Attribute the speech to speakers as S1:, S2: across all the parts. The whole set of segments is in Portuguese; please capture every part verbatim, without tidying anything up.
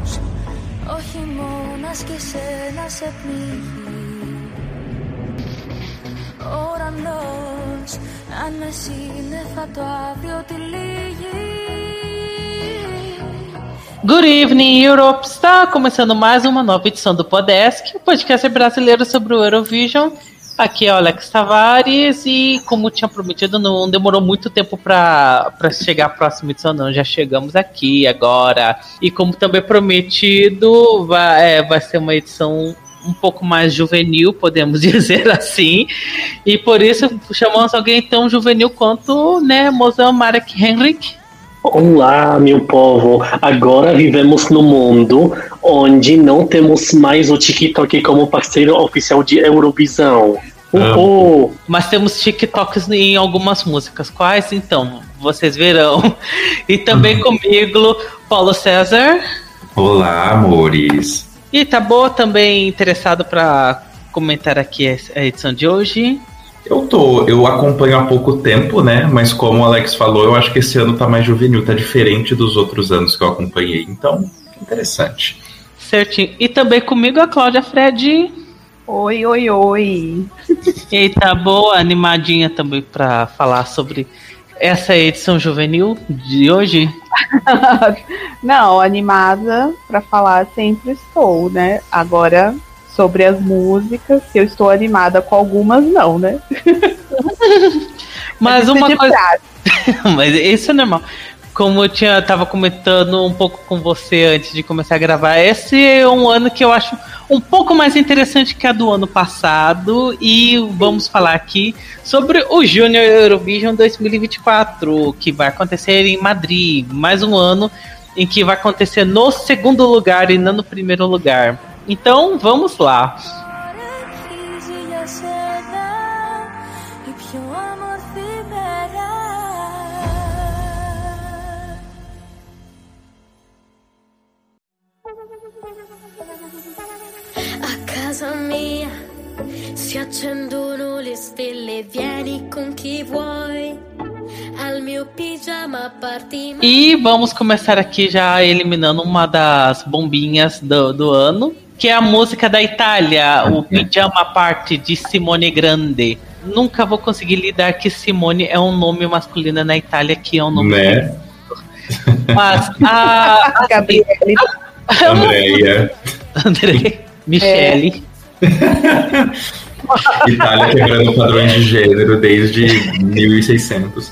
S1: Ο χειμώνας και σένα σε πνίγει. Ο ουρανός αν με σύννεφα το αύριο τυλίγει.
S2: Good evening, Europe! Está começando mais uma nova edição do Podesk, o podcast brasileiro sobre o Eurovision. Aqui é o Alex Tavares e, como tinha prometido, não demorou muito tempo para chegar a próxima edição, não. Já chegamos aqui agora. E como também prometido, vai, é, vai ser uma edição um pouco mais juvenil, podemos dizer assim. E por isso chamamos alguém tão juvenil quanto, né, Mozão Marek Henrik.
S3: Olá, meu povo! Agora vivemos num mundo onde não temos mais o TikTok como parceiro oficial de Eurovisão. Uhul.
S2: Mas temos TikToks em algumas músicas. Quais? Então, vocês verão. E também comigo, Paulo César.
S4: Olá, amores!
S2: E tá boa também interessado para comentar aqui a edição de hoje.
S4: Eu tô, eu acompanho há pouco tempo, né? Mas como o Alex falou, eu acho que esse ano tá mais juvenil, tá diferente dos outros anos que eu acompanhei. Então, interessante.
S2: Certinho. E também comigo a Cláudia Fred.
S5: Oi, oi, oi.
S2: E tá boa, animadinha também para falar sobre essa edição juvenil de hoje?
S5: Não, animada para falar sempre estou, né? Agora, sobre as músicas, se eu estou animada com algumas, não, né?
S2: Mas uma coisa... Mas isso é normal. Como eu tinha, tava comentando um pouco com você antes de começar a gravar, esse é um ano que eu acho um pouco mais interessante que a do ano passado. E vamos falar aqui sobre o Junior Eurovision dois mil e vinte e quatro, que vai acontecer em Madrid. Mais um ano em que vai acontecer no segundo lugar e não no primeiro lugar. Então, vamos lá.
S1: A casa mia si accendono le stelle, vieni con chi vuoi. Al mio pigiama party.
S2: E vamos começar aqui já eliminando uma das bombinhas do, do ano, que é a música da Itália, o Pijama Party de Simone Grande. Nunca vou conseguir lidar que Simone é um nome masculino na Itália, que é um nome...
S4: Né?
S2: Mas a... a
S5: Gabriele.
S4: Andréia.
S2: André. Michele.
S4: É. Itália quebrando padrões de gênero desde mil e seiscentos.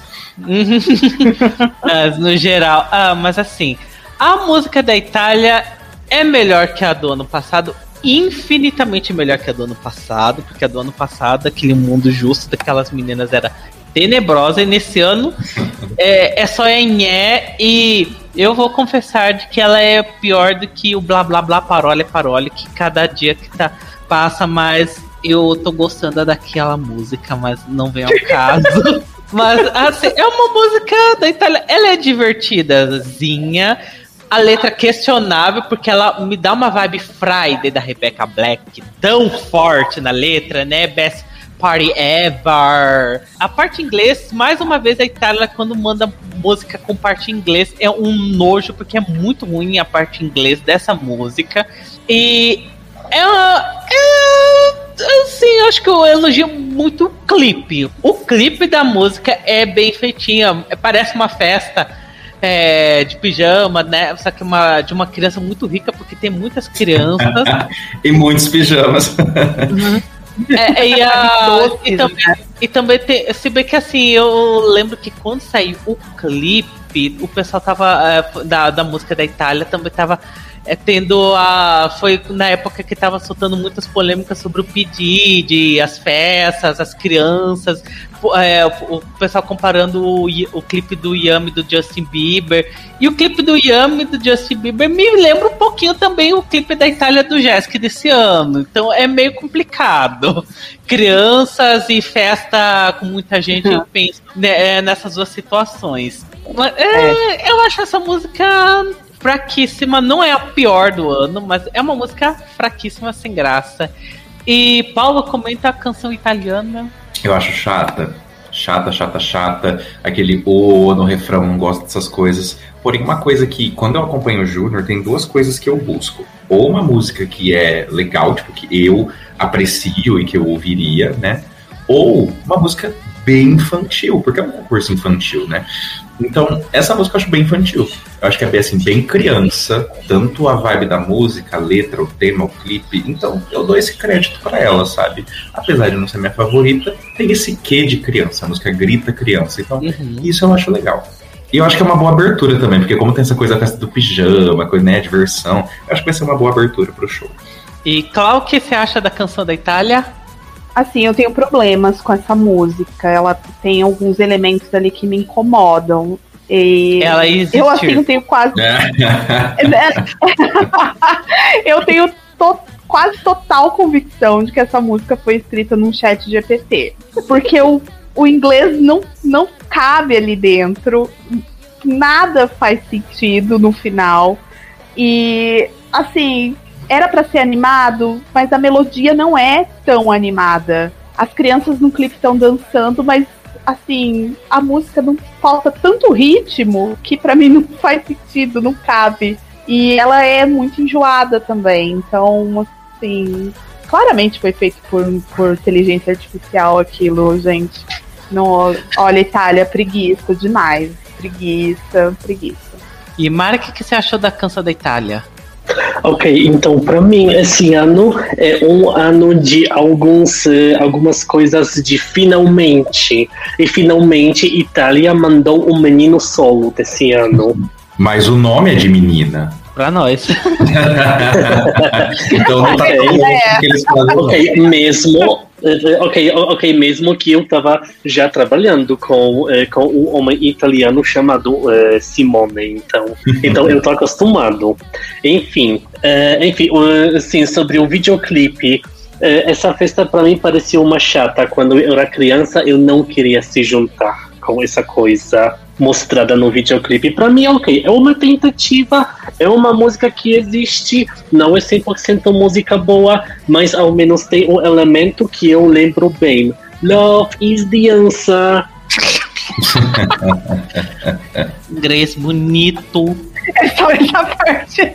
S2: Mas no geral... Ah, mas assim, a música da Itália é melhor que a do ano passado, infinitamente melhor que a do ano passado, porque a do ano passado, aquele mundo justo daquelas meninas era tenebrosa, e nesse ano é, é só enhé, e eu vou confessar de que ela é pior do que o blá blá blá parole parole, que cada dia que tá, passa mais eu tô gostando daquela música, mas não vem ao caso. Mas assim, é uma música da Itália, ela é divertidazinha. A letra questionável, porque ela me dá uma vibe Friday da Rebecca Black, tão forte na letra, né? Best Party Ever. A parte em inglês, mais uma vez, a Itália, quando manda música com parte em inglês, é um nojo, porque é muito ruim a parte em inglês dessa música. E é, é assim, acho que eu elogio muito o clipe. O clipe da música é bem feitinho, parece uma festa. É, de pijama, né? Só que uma, de uma criança muito rica, porque tem muitas crianças.
S4: E muitos pijamas.
S2: Uhum. É, e, a, e também, e também tem, se bem que assim, eu lembro que quando saiu o clipe, o pessoal tava é, da, da música da Itália também tava é, tendo a. Foi na época que tava soltando muitas polêmicas sobre o P D, de as festas, as crianças. É, o, o pessoal comparando o, o clipe do Yummy do Justin Bieber. E o clipe do Yummy do Justin Bieber me lembra um pouquinho também o clipe da Itália do Jéssica desse ano. Então é meio complicado. Crianças e festa com muita gente, eu penso né, nessas duas situações. Mas, é, eu acho essa música fraquíssima. Não é a pior do ano, mas é uma música fraquíssima, sem graça. E Paulo comenta a canção italiana.
S4: Eu acho chata. chata, chata, chata, aquele o no refrão, não gosto dessas coisas. Porém, uma coisa que, quando eu acompanho o Júnior, tem duas coisas que eu busco. Ou uma música que é legal, tipo, que eu aprecio e que eu ouviria, né? Ou uma música bem infantil, porque é um concurso infantil, né? Então, essa música eu acho bem infantil. Eu acho que é bem, assim, bem criança, tanto a vibe da música, a letra, o tema, o clipe. Então, eu dou esse crédito pra ela, sabe? Apesar de não ser minha favorita, tem esse quê de criança. A música grita criança. Então, uhum. Isso eu acho legal. E eu acho que é uma boa abertura também, porque como tem essa coisa da festa do pijama, coisa, né, diversão, eu acho que vai ser uma boa abertura pro show.
S2: E Clau, o que você acha da Canção da Itália?
S5: Assim, eu tenho problemas com essa música. Ela tem alguns elementos ali que me incomodam. E
S2: ela existe.
S5: Eu, assim, tenho quase... eu tenho to... quase total convicção de que essa música foi escrita num chat G P T. Porque o, o inglês não, não cabe ali dentro. Nada faz sentido no final. E, assim... Era pra ser animado, mas a melodia não é tão animada. As crianças no clipe estão dançando, mas, assim, a música não falta tanto ritmo que pra mim não faz sentido, não cabe. E ela é muito enjoada também. Então, assim, claramente foi feito por, por inteligência artificial aquilo, gente. Não, olha, Itália, preguiça demais. Preguiça, preguiça.
S2: E Mara, o que, que você achou da Canção da Itália?
S3: Ok, então para mim esse ano é um ano de alguns, uh, algumas coisas de finalmente. E finalmente Itália mandou um menino solo desse ano.
S4: Mas o nome é de menina.
S2: Pra nós.
S4: Então não tá tão longe que eles fazem.
S3: Ok, mesmo... Ok, ok, mesmo que eu estava já trabalhando com, uh, com um homem italiano chamado uh, Simone, então, então eu tô acostumado. Enfim, uh, enfim, uh, sim, sobre o videoclipe, uh, essa festa para mim parecia uma chata. Quando eu era criança, eu não queria se juntar com essa coisa mostrada no videoclipe. Para mim, ok, é uma tentativa, é uma música que existe, não é cem por cento música boa, mas ao menos tem um elemento que eu lembro bem. Love is the answer.
S2: Inglês bonito.
S5: É só essa parte.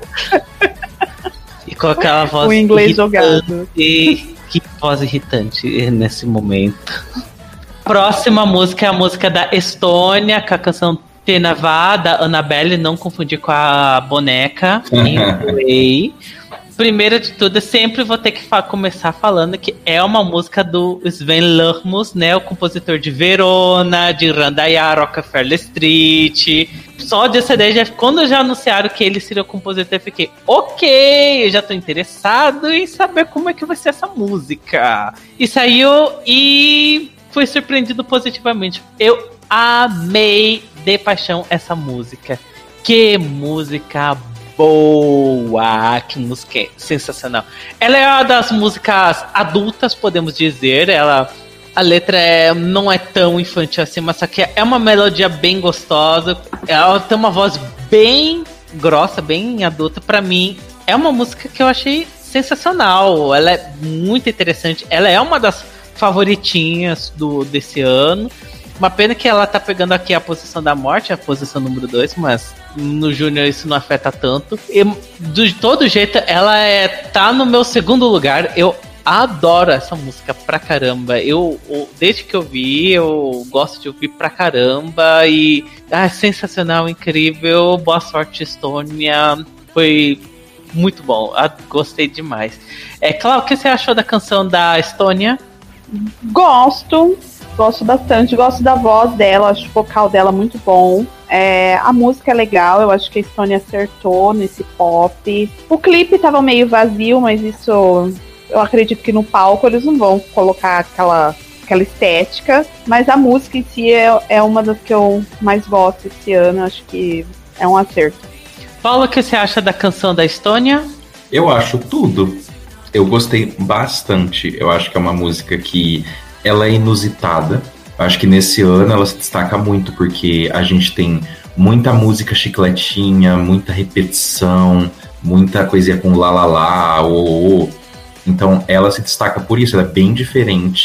S2: E com aquela voz
S5: o inglês jogado.
S2: E que voz irritante nesse momento. Próxima música é a música da Estônia, com a canção Tenava, da Annabelle, não confundir com a boneca. Play. Primeiro de tudo, eu sempre vou ter que fa- começar falando que é uma música do Sven Lermus, né, o compositor de Verona, de Randaiar, Rockefeller Street. Só de C D, já, quando já anunciaram que ele seria o compositor, eu fiquei, ok, eu já tô interessado em saber como é que vai ser essa música. E saiu e... fui surpreendido positivamente. Eu amei de paixão essa música. Que música boa! Que música sensacional. Ela é uma das músicas adultas, podemos dizer. Ela, a letra é, não é tão infantil assim, mas só que é uma melodia bem gostosa. Ela tem uma voz bem grossa, bem adulta. Pra mim, é uma música que eu achei sensacional. Ela é muito interessante. Ela é uma das favoritinhas do, desse ano. Uma pena que ela tá pegando aqui a posição da morte, a posição número dois, mas no Júnior isso não afeta tanto. E, de todo jeito, ela é, tá no meu segundo lugar. Eu adoro essa música pra caramba. Eu, eu, desde que eu vi, eu gosto de ouvir pra caramba. E ah, sensacional, incrível. Boa sorte, Estônia. Foi muito bom. Ah, gostei demais. É claro, o que você achou da canção da Estônia?
S5: Gosto, gosto bastante, gosto da voz dela, acho o vocal dela muito bom. É, a música é legal, eu acho que a Estônia acertou nesse pop. O clipe tava meio vazio, mas isso eu acredito que no palco eles não vão colocar aquela, aquela estética. Mas a música em si é, é uma das que eu mais gosto esse ano, acho que é um acerto.
S2: Paulo, o que você acha da canção da Estônia?
S4: Eu acho tudo. Eu gostei bastante. Eu acho que é uma música que ela é inusitada. Eu acho que nesse ano ela se destaca muito porque a gente tem muita música chicletinha, muita repetição, muita coisinha com lá lá lá, ou, ou. Então ela se destaca por isso. Ela é bem diferente.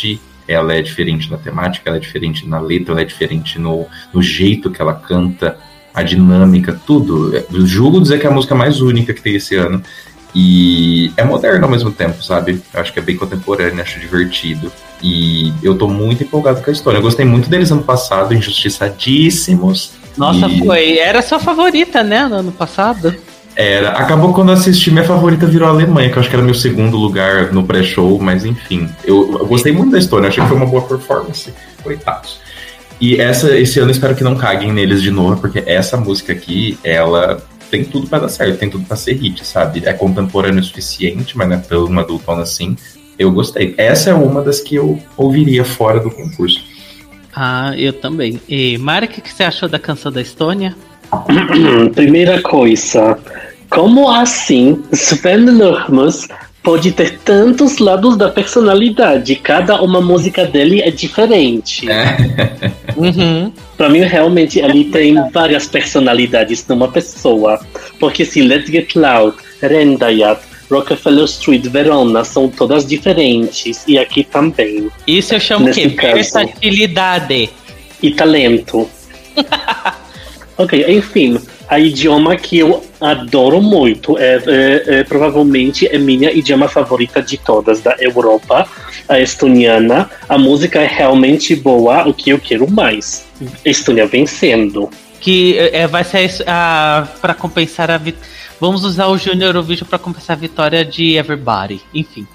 S4: ela é diferente na temática, ela é diferente na letra, ela é diferente no, no jeito que ela canta, a dinâmica, tudo. Eu julgo dizer que é a música mais única que tem esse ano. E é moderno ao mesmo tempo, sabe? Eu acho que é bem contemporâneo, acho divertido. E eu tô muito empolgado com a história. Eu gostei muito deles ano passado, Injustiçadíssimos.
S2: Nossa,
S4: e...
S2: foi. Era sua favorita, né, no ano passado?
S4: Era. Acabou quando eu assisti, minha favorita virou a Alemanha, que eu acho que era meu segundo lugar no pré-show, mas enfim. Eu, eu gostei muito da história, achei que foi uma boa performance. Coitados. E essa, esse ano eu espero que não caguem neles de novo, porque essa música aqui, ela tem tudo pra dar certo, tem tudo pra ser hit, sabe? É contemporâneo o suficiente, mas não é tão uma adultona assim. Eu gostei. Essa é uma das que eu ouviria fora do concurso.
S2: Ah, eu também. E Mari, o que você achou da canção da Estônia?
S3: Primeira coisa, como assim Sven Nurmos pode ter tantos lados da personalidade? Cada uma música dele é diferente.
S4: É.
S2: Uhum.
S3: Pra mim, realmente, ele tem várias personalidades numa pessoa. Porque se Let's Get Loud, Rendayat, Rockefeller Street, Verona são todas diferentes. E aqui também.
S2: Isso eu chamo o quê?
S3: Caso.
S2: Versatilidade.
S3: E talento. Ok, enfim. A idioma que eu adoro muito é, é, é provavelmente é minha idioma favorita de todas da Europa, a estoniana. A música é realmente boa, o que eu quero mais. Estônia vencendo.
S2: Que é, vai ser a, pra compensar a vitória. Vamos usar o Junior Eurovision pra compensar a vitória de Everybody. Enfim.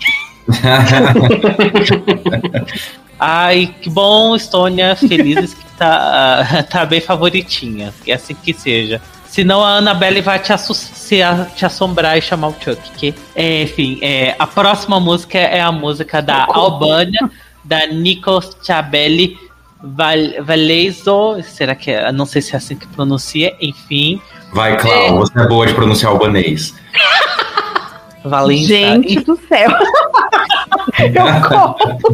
S2: Ai, que bom, Estônia, felizes que tá, tá bem favoritinha. Que é assim que seja. Senão a Annabelle vai te, te assombrar e chamar o Chuck. Que? É, enfim, é, a próxima música é a música da Albânia, da Nikos Chabeli Val, Valeizo. Será que é? Não sei se é assim que pronuncia. Enfim.
S4: Vai, Clau, é... você é boa de pronunciar albanês.
S2: Valência.
S5: Gente do céu. Eu corro.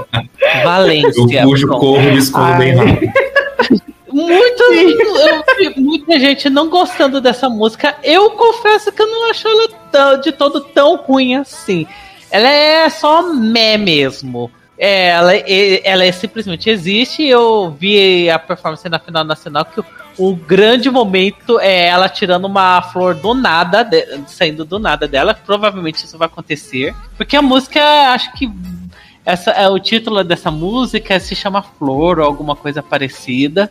S2: Valência.
S4: Eu puxo, corro e escondo bem rápido.
S2: Muito, eu vi muita gente não gostando dessa música. Eu confesso que eu não acho ela tão, de todo tão ruim assim. Ela é só meh mesmo. É, ela, ela é, simplesmente existe. Eu vi a performance na final nacional que o, o grande momento é ela tirando uma flor do nada, de, saindo do nada dela. Provavelmente isso vai acontecer. Porque a música, acho que essa, é, o título dessa música se chama Flor ou alguma coisa parecida.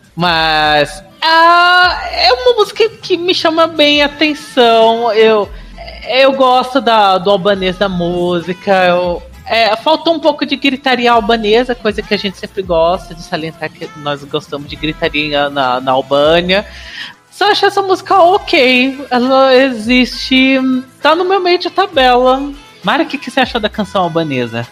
S2: Mas ah, é uma música que me chama bem a atenção. Eu, eu gosto da, do albanês da música. Eu... É, faltou um pouco de gritaria albanesa, coisa que a gente sempre gosta de salientar, que nós gostamos de gritaria na, na Albânia. Só acho essa música ok. Ela existe. Tá no meu meio de tabela. Mari, o que, que você achou da canção albanesa?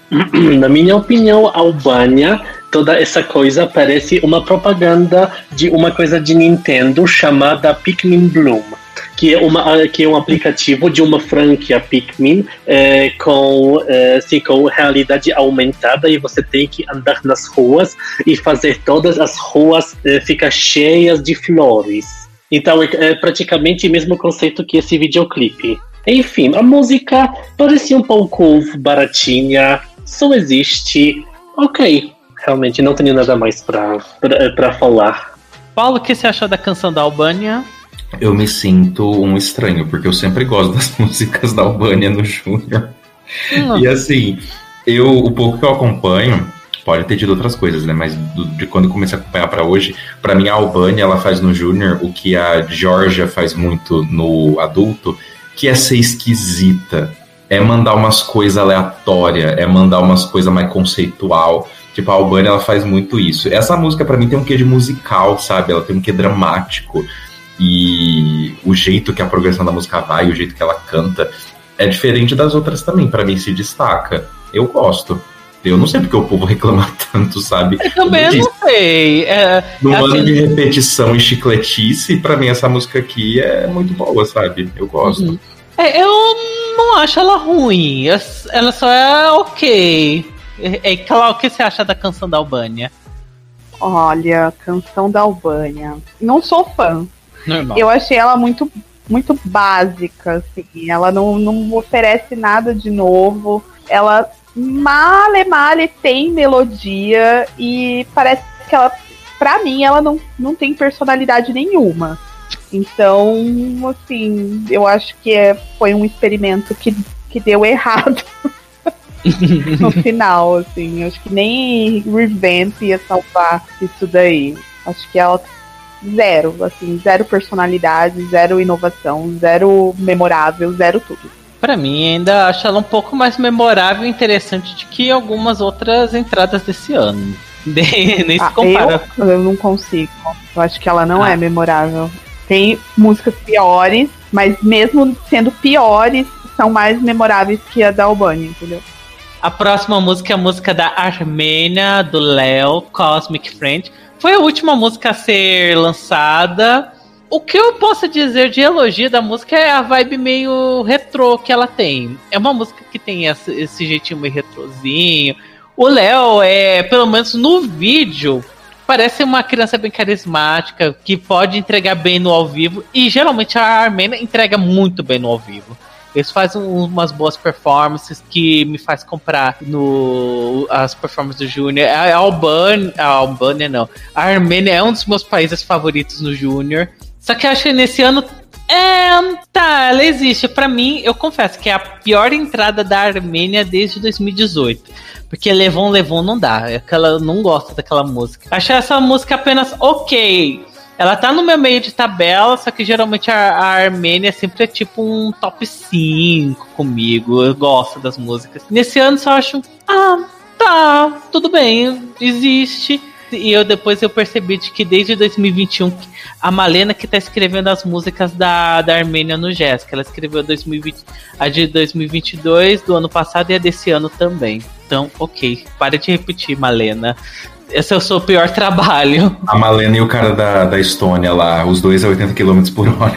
S3: Na minha opinião, a Albânia, toda essa coisa parece uma propaganda de uma coisa de Nintendo chamada Pikmin Bloom. Que é, uma, que é um aplicativo de uma franquia Pikmin é, com, é, assim, com realidade aumentada, e você tem que andar nas ruas e fazer todas as ruas é, ficar cheias de flores. Então é, é praticamente o mesmo conceito que esse videoclipe. Enfim, a música parecia um pouco baratinha, só existe. Ok, realmente não tenho nada mais pra, pra, pra falar.
S2: Paulo, o que você achou da canção da Albânia?
S4: Eu me sinto um estranho, porque eu sempre gosto das músicas da Albânia no Júnior. Hum. E assim, eu, o pouco que eu acompanho, pode ter tido outras coisas, né? Mas do, de quando eu comecei a acompanhar pra hoje, pra mim a Albânia, ela faz no Júnior o que a Georgia faz muito no adulto, que é ser esquisita. É mandar umas coisas aleatórias, é mandar umas coisas mais conceitual. Tipo, a Albânia, ela faz muito isso. Essa música, pra mim, tem um quê de musical, sabe? Ela tem um quê dramático. E o jeito que a progressão da música vai, o jeito que ela canta, é diferente das outras também. Pra mim, se destaca. Eu gosto. Eu não sei porque o povo reclama tanto, sabe?
S2: Eu também não sei. É,
S4: no
S2: é
S4: ano
S2: assim...
S4: de repetição e chicletice, pra mim, essa música aqui é muito boa, sabe? Eu gosto.
S2: Uhum. É, eu não acho ela ruim. Ela só é ok. É, claro, o que você acha da canção da Albânia?
S5: Olha, canção da Albânia. Não sou fã.
S2: Normal.
S5: Eu achei ela muito, muito básica, assim. Ela não, não oferece nada de novo. Ela male, male tem melodia e parece que ela, pra mim, ela não, não tem personalidade nenhuma. Então, assim, eu acho que é, foi um experimento que, que deu errado no final, assim. Acho que nem Revamp ia salvar isso daí. Acho que ela zero, assim, zero personalidade, zero inovação, zero memorável, zero tudo.
S2: Pra mim, ainda acho ela um pouco mais memorável e interessante do que algumas outras entradas desse ano. Nem
S5: ah,
S2: se compara.
S5: Eu, eu não consigo. Eu acho que ela não
S2: ah.
S5: é memorável. Tem músicas piores, mas mesmo sendo piores, são mais memoráveis que a da Albânia, entendeu?
S2: A próxima música é a música da Armênia, do Léo, Cosmic Friend. Foi a última música a ser lançada. O que eu posso dizer de elogio da música é a vibe meio retrô que ela tem. É uma música que tem esse, esse jeitinho meio retrozinho. O Léo, é, pelo menos no vídeo, parece uma criança bem carismática, que pode entregar bem no ao vivo. E geralmente a Armênia entrega muito bem no ao vivo. Eles fazem umas boas performances que me faz comprar no, as performances do Júnior. A Albânia, a Albânia não. A Armênia é um dos meus países favoritos no Júnior. Só que eu acho que nesse ano, é, tá, ela existe. Pra mim, eu confesso que é a pior entrada da Armênia desde dois mil e dezoito. Porque Levon Levon não dá. Aquela, eu não gosto daquela música. Acho essa música apenas ok. Ela tá no meu meio de tabela, só que geralmente a, a Armênia sempre é tipo um top cinco comigo. Eu gosto das músicas. Nesse ano só acho, ah, tá, tudo bem, existe. E eu depois eu percebi de que desde dois mil e vinte e um a Malena que tá escrevendo as músicas da, da Armênia no Jéssica. Ela escreveu dois mil e vinte, a de dois mil e vinte e dois, do ano passado e a desse ano também. Então, ok, para de repetir, Malena. Esse é o seu pior trabalho.
S4: A Malena e o cara da, da Estônia lá, os dois a oitenta quilômetros por hora.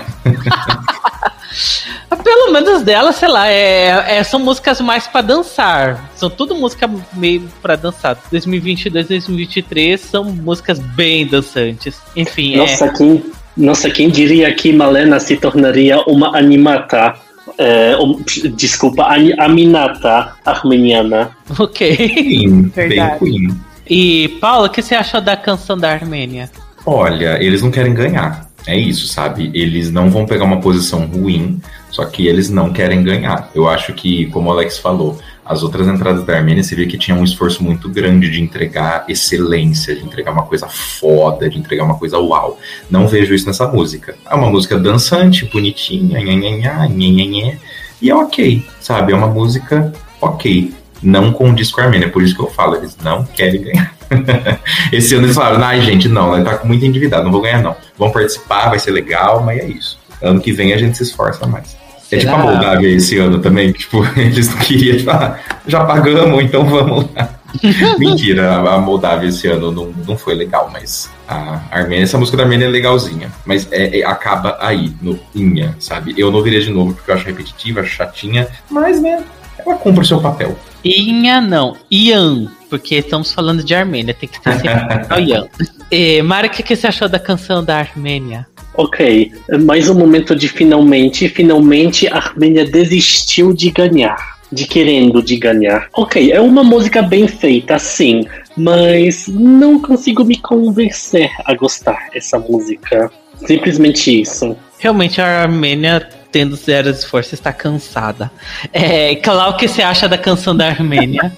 S2: Pelo menos dela, sei lá, é, é, são músicas mais pra dançar. São tudo música meio pra dançar. dois mil e vinte e dois, dois mil e vinte e três são músicas bem dançantes. Enfim,
S3: nossa,
S2: é...
S3: quem, nossa, quem diria que Malena se tornaria uma animata? É, um, desculpa, Aminata armeniana.
S2: Ok.
S4: Sim, bem Queen.
S2: E, Paula, o que você achou da canção da Armênia?
S4: Olha, eles não querem ganhar. É isso, sabe? Eles não vão pegar uma posição ruim, só que eles não querem ganhar. Eu acho que, como o Alex falou, as outras entradas da Armênia, você vê que tinha um esforço muito grande de entregar excelência, de entregar uma coisa foda, de entregar uma coisa uau. Não vejo isso nessa música. É uma música dançante, bonitinha, nhanhanhanhá, nhanhanhé, e é ok, sabe? É uma música ok. Não condiz com a Armênia, por isso que eu falo, eles não querem ganhar. Esse ano eles falaram, ai gente, não, ele tá muito endividado, não vou ganhar não. Vão participar, vai ser legal, mas é isso. Ano que vem a gente se esforça mais. Será? É tipo a Moldávia esse ano também, que tipo, eles não queriam, tipo, ah, já pagamos, então vamos lá. Mentira, a Moldávia esse ano não, não foi legal, mas a Armênia, essa música da Armênia é legalzinha, mas é, é, acaba aí, no Inha, sabe? Eu não ouviria de novo porque eu acho repetitiva, acho chatinha, mas né, ela cumpre o seu papel.
S2: Inha não, Ian, porque estamos falando de Armênia, tem que ter sempre o Ian. E, Mari, o que, que você achou da canção da Armênia?
S3: Ok, mais um momento de finalmente, finalmente a Armênia desistiu de ganhar, de querendo de ganhar. Ok, é uma música bem feita, sim, mas não consigo me convencer a gostar dessa música. Simplesmente isso.
S2: Realmente a Armênia, tendo zero esforço, está cansada. É, Clau, o que você acha da canção da Armênia?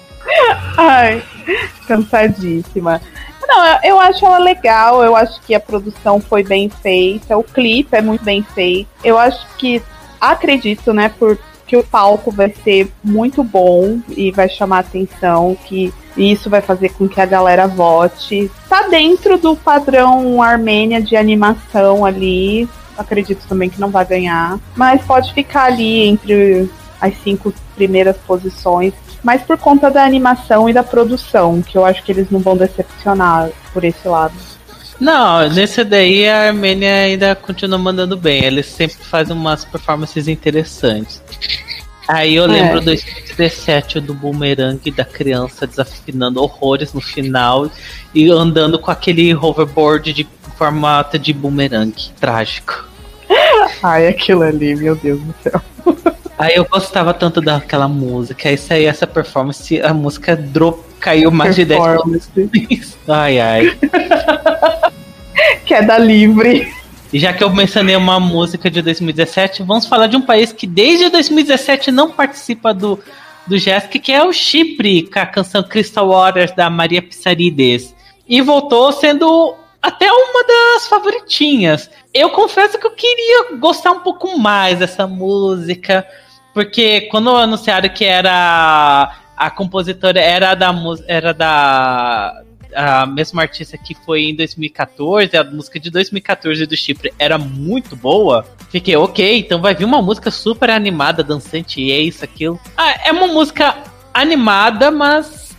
S5: Ai, cansadíssima. Não, eu acho ela legal, eu acho que a produção foi bem feita, o clipe é muito bem feito. Eu acho que, acredito, né, porque o palco vai ser muito bom e vai chamar atenção, que isso vai fazer com que a galera vote. Tá dentro do padrão Armênia de animação ali, acredito também que não vai ganhar, mas pode ficar ali entre as cinco primeiras posições, mas por conta da animação e da produção, que eu acho que eles não vão decepcionar por esse lado.
S2: Não, nesse daí a Armênia ainda continua mandando bem, eles sempre fazem umas performances interessantes. Aí eu lembro é. do dois mil e dezessete do Boomerang, da criança desafinando horrores no final e andando com aquele hoverboard de formato de boomerang, trágico.
S5: Ai, aquilo ali, meu Deus do céu.
S2: Aí eu gostava tanto daquela música. Aí saiu essa performance, a música drop, caiu mais de dez pontos. Ai, ai.
S5: Queda livre.
S2: E já que eu mencionei uma música de dois mil e dezessete, vamos falar de um país que desde dois mil e dezessete não participa do, do Jessica, que é o Chipre, com a canção Crystal Waters, da Maria Pissarides. E voltou sendo até uma das favoritinhas. Eu confesso que eu queria gostar um pouco mais dessa música, porque quando anunciaram que era a compositora era da era da a mesma artista que foi em dois mil e catorze, a música de dois mil e catorze do Chipre era muito boa, fiquei, ok, então vai vir uma música super animada, dançante, e é isso, aquilo. Ah, é uma música animada, mas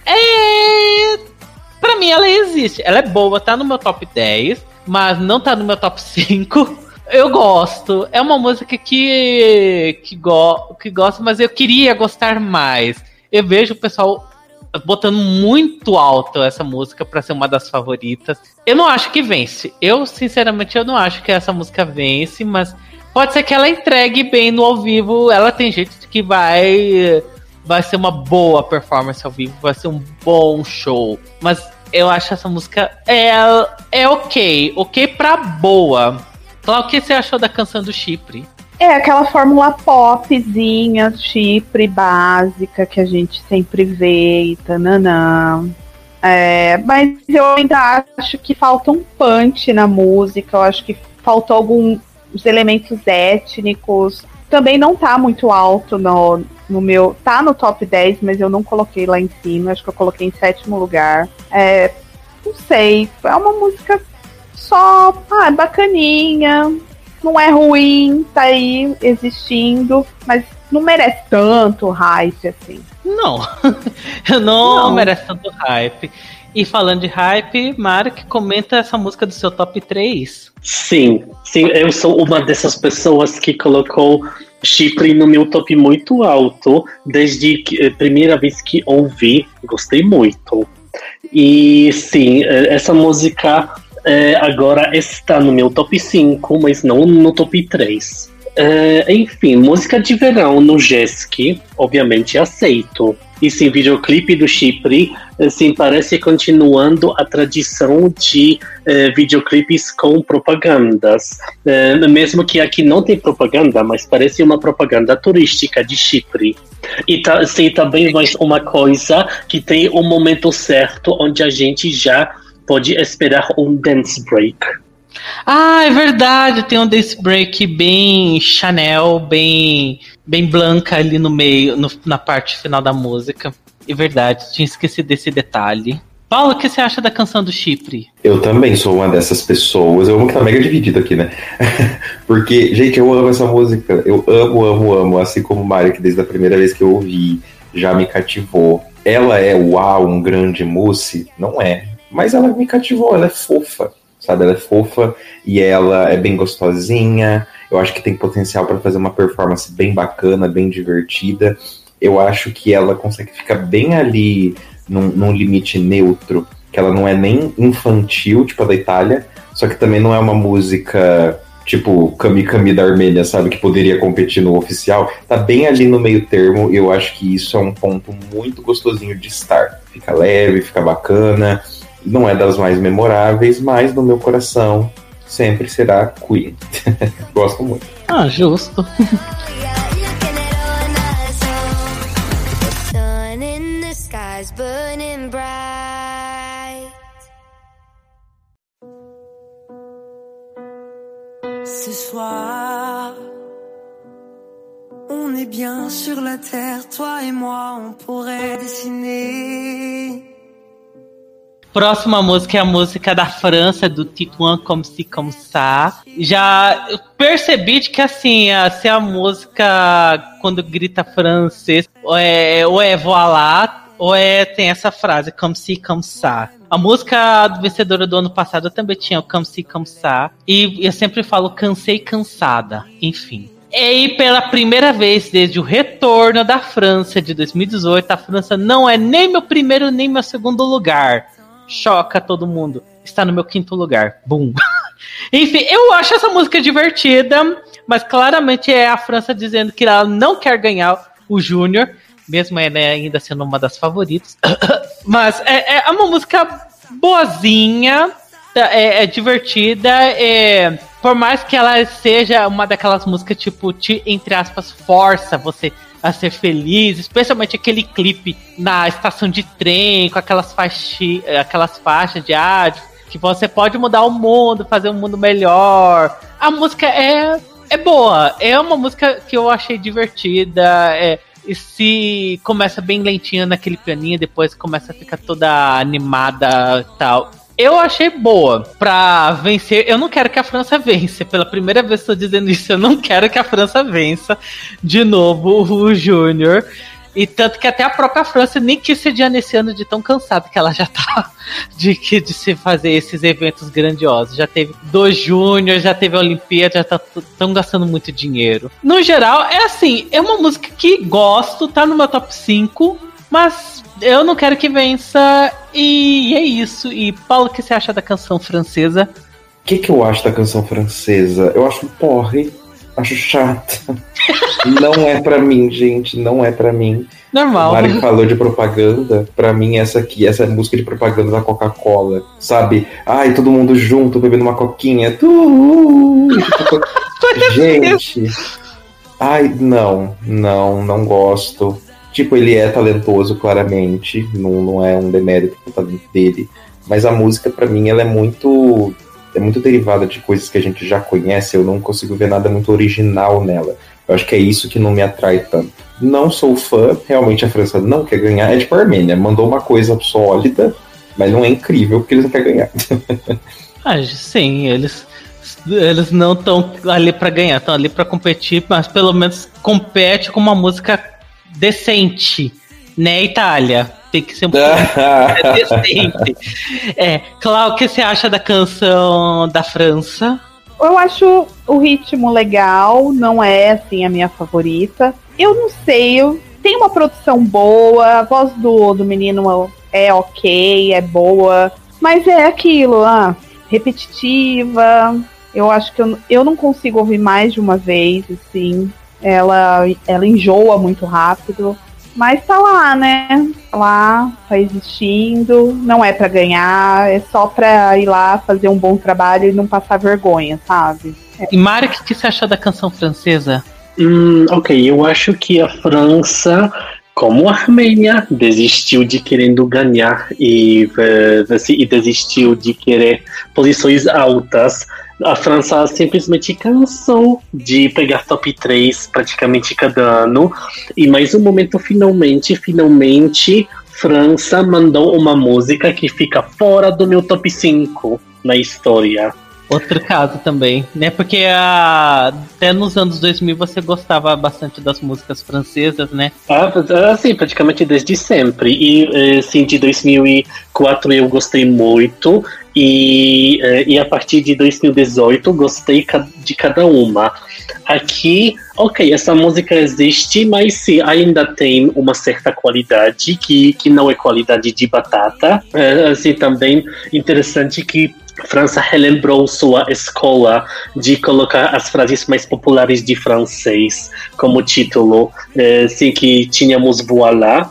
S2: é... pra mim ela existe, ela é boa, tá no meu top dez, mas não tá no meu top cinco. Eu gosto, é uma música que, que, go, que gosto, mas eu queria gostar mais. Eu vejo o pessoal botando muito alto essa música pra ser uma das favoritas. Eu não acho que vence. Eu, sinceramente, eu não acho que essa música vence, mas pode ser que ela entregue bem no ao vivo. Ela tem jeito de que vai, vai ser uma boa performance ao vivo, vai ser um bom show. Mas eu acho essa música é, é ok. Ok pra boa. Claro, o que você achou da canção do Chipre?
S5: É aquela fórmula popzinha, Chipre, básica, que a gente sempre vê e tananã. É, mas eu ainda acho que falta um punch na música, eu acho que faltou alguns elementos étnicos. Também não tá muito alto no, no meu... Tá no top dez, mas eu não coloquei lá em cima, acho que eu coloquei em sétimo lugar. É, não sei, é uma música só ah, bacaninha. Não é ruim, tá aí existindo, mas não merece tanto hype assim.
S2: Não, não, não merece tanto hype. E falando de hype, Mark, comenta essa música do seu top três.
S3: Sim, sim, eu sou uma dessas pessoas que colocou Chipre no meu top muito alto, desde a primeira vez que ouvi, gostei muito. E sim, essa música... É, agora está no meu top cinco, mas não no top três. É, enfim, música de verão no Jesk, obviamente aceito. E sim, videoclipe do Chipre, sim, parece continuando a tradição de é, videoclipes com propagandas. É, mesmo que aqui não tem propaganda, mas parece uma propaganda turística de Chipre. E tá, sim, também mais uma coisa que tem um momento certo onde a gente já pode esperar um dance break.
S2: Ah, é verdade, tem um dance break bem Chanel, bem, bem Blanca ali no meio, no, na parte final da música. É verdade, tinha esquecido desse detalhe. Paulo, o que você acha da canção do Chipre?
S4: Eu também sou uma dessas pessoas. Eu amo que tá mega dividido aqui, né? Porque, gente, eu amo essa música. Eu amo, amo, amo. Assim como o Mário, que desde a primeira vez que eu ouvi já me cativou. Ela é, uau, um grande mousse? Não é. Mas ela me cativou, ela é fofa, sabe? Ela é fofa e ela é bem gostosinha. Eu acho que tem potencial para fazer uma performance bem bacana, bem divertida. Eu acho que ela consegue ficar bem ali num, num limite neutro, que ela não é nem infantil, tipo a da Itália, só que também não é uma música tipo Kami Kami da Armênia, sabe? Que poderia competir no oficial. Tá bem ali no meio termo e eu acho que isso é um ponto muito gostosinho de estar. Fica leve, fica bacana. Não é das mais memoráveis, mas no meu coração sempre será Queen. Gosto muito.
S2: Ah, justo.
S6: Ce soir, on est bien sur la terre, toi et moi, on pourrait dessiner.
S2: Próxima música é a música da França, do Titouan Comme Si Comme Ça. Já percebi que assim, se a música quando grita francês, ou é, ou é voilà, ou é, tem essa frase, Comme Si Comme Ça. A música vencedora do ano passado também tinha o Comme Si Comme Ça. E eu sempre falo cansei cansada, enfim. E pela primeira vez desde o retorno da França de dois mil e dezoito, a França não é nem meu primeiro nem meu segundo lugar. Choca todo mundo. Está no meu quinto lugar. Bum. Enfim, eu acho essa música divertida, mas claramente é a França dizendo que ela não quer ganhar o Júnior, mesmo ela ainda sendo uma das favoritas. Mas é, é uma música boazinha, é, é divertida, é, por mais que ela seja uma daquelas músicas tipo, te, entre aspas, força você a ser feliz, especialmente aquele clipe na estação de trem, com aquelas, faixi, aquelas faixas de áudio, que você pode mudar o mundo, fazer um mundo melhor. A música é, é boa, é uma música que eu achei divertida, é, e se começa bem lentinha naquele pianinho, depois começa a ficar toda animada e tal. Eu achei boa pra vencer. Eu não quero que a França vença. Pela primeira vez estou dizendo isso. Eu não quero que a França vença de novo o Júnior. E tanto que até a própria França nem quis sediar nesse ano de tão cansada que ela já tá de, de se fazer esses eventos grandiosos. Já teve dois Júnior, já teve a Olimpíada, já estão gastando muito dinheiro. No geral, é assim, é uma música que gosto, tá no meu top cinco, mas eu não quero que vença, e é isso. E Paulo, o que você acha da canção francesa?
S4: O que, que eu acho da canção francesa? Eu acho porre, acho chata. Não é pra mim, gente, não é pra mim.
S2: Normal.
S4: O Mari falou de propaganda, pra mim essa aqui, essa é música de propaganda da Coca-Cola, sabe? Ai, todo mundo junto, bebendo uma coquinha. Tu... Gente, ai, não, não, não gosto. Tipo, ele é talentoso, claramente, não, não é um demérito pro talento dele, mas a música, pra mim, ela é muito... é muito derivada de coisas que a gente já conhece, eu não consigo ver nada muito original nela. Eu acho que é isso que não me atrai tanto. Não sou fã, realmente a França não quer ganhar, é tipo a Armênia, mandou uma coisa sólida, mas não é incrível porque eles não querem ganhar.
S2: Ah, sim, eles, eles não estão ali pra ganhar, estão ali pra competir, mas pelo menos compete com uma música decente, né, Itália? Tem que ser um pouco decente. É, Cláudio, o que você acha da canção da França?
S5: Eu acho o ritmo legal, não é assim a minha favorita. Eu não sei, eu, tem uma produção boa, a voz do, do menino é ok, é boa, mas é aquilo, ah, repetitiva. Eu acho que eu, eu não consigo ouvir mais de uma vez, assim. Ela, ela enjoa muito rápido. Mas tá lá, né? Tá lá, tá existindo. Não é pra ganhar, é só pra ir lá fazer um bom trabalho e não passar vergonha, sabe? É.
S2: E Mari, o que, que você achou da canção francesa?
S3: Hum, ok, eu acho que a França, como a Armênia, desistiu de querendo ganhar e, e desistiu de querer posições altas. A França simplesmente cansou de pegar top três praticamente cada ano. E mais um momento, finalmente, finalmente, França mandou uma música que fica fora do meu top cinco na história.
S2: Outro caso também, né? Porque a... até nos anos dois mil você gostava bastante das músicas francesas, né?
S3: Ah, sim, praticamente desde sempre. E sim, de dois mil e quatro eu gostei muito. E, e a partir de dois mil e dezoito gostei de cada uma. Aqui, ok, essa música existe, mas sim, ainda tem uma certa qualidade que, que não é qualidade de batata. É, assim, também interessante que França relembrou sua escola de colocar as frases mais populares de francês como título. É, assim, que tínhamos voilà,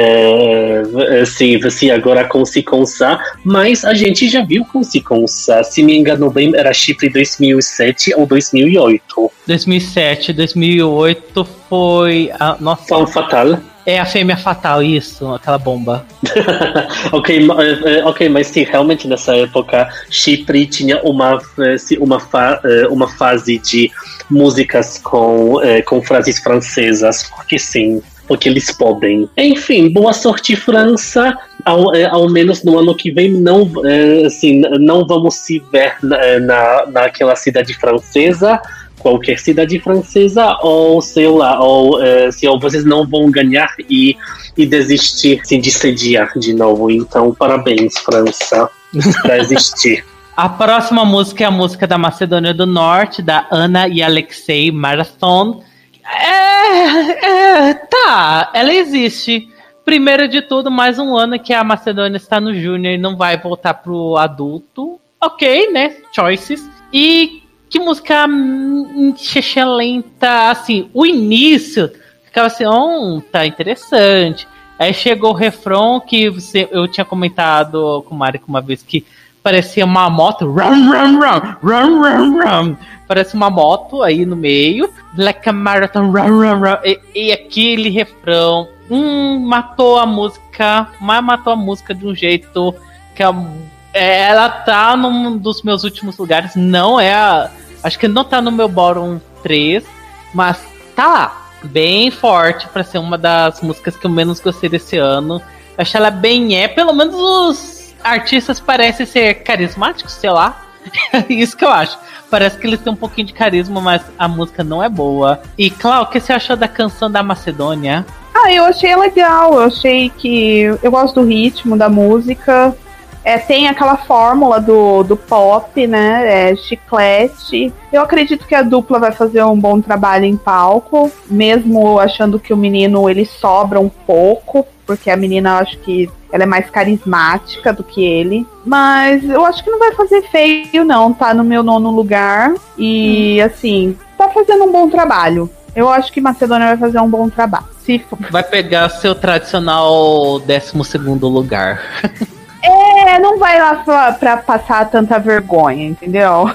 S3: é, assim, assim, agora com si com ça, mas a gente já viu com si com ça. Se me engano bem, era chifre dois mil e sete ou dois mil e oito.
S2: dois mil e sete, dois mil e oito foi a nossa.
S3: Femme fatale.
S2: É a fêmea fatal, isso, aquela bomba.
S3: ok, ok, mas sim, realmente nessa época Chipre tinha uma, uma, fa, uma fase de músicas com, com frases francesas, porque sim, porque eles podem. Enfim, boa sorte, França. Ao, ao menos no ano que vem não, assim, não vamos se ver na, na, naquela cidade francesa, qualquer cidade francesa, ou sei lá, ou, uh, se, ou vocês não vão ganhar e, e desistir assim, de sediar de novo. Então, parabéns, França, para existir.
S2: A próxima música é a música da Macedônia do Norte, da Ana e Alexei Marathon. É, é, tá, ela existe. Primeiro de tudo, mais um ano que a Macedônia está no Júnior e não vai voltar pro adulto. Ok, né? Choices. E que música hum, lenta, assim, o início ficava assim, oh, tá interessante. Aí chegou o refrão que você, eu tinha comentado com o Mari uma vez que parecia uma moto, run, run, run, run, run, run. Parece uma moto aí no meio, like a marathon, run, run, run. E, e aquele refrão, hum, matou a música, mas matou a música de um jeito que a, ela tá num dos meus últimos lugares, não é a, acho que não tá no meu bottom três, mas tá lá, bem forte pra ser uma das músicas que eu menos gostei desse ano. Eu acho ela bem é, pelo menos os artistas parecem ser carismáticos, sei lá. Isso que eu acho. Parece que eles têm um pouquinho de carisma, mas a música não é boa. E, Clau, o que você achou da canção da Macedônia?
S5: Ah, eu achei legal. Eu achei que... Eu gosto do ritmo da música. É, tem aquela fórmula do, do pop, né? É, chiclete. Eu acredito que a dupla vai fazer um bom trabalho em palco. Mesmo achando que o menino, ele sobra um pouco. Porque a menina, eu acho que ela é mais carismática do que ele. Mas eu acho que não vai fazer feio, não. Tá no meu nono lugar. E, hum. assim, tá fazendo um bom trabalho. Eu acho que Macedônia vai fazer um bom trabalho. Se for...
S2: Vai pegar seu tradicional décimo segundo lugar.
S5: É, não vai lá pra, pra passar tanta vergonha, entendeu?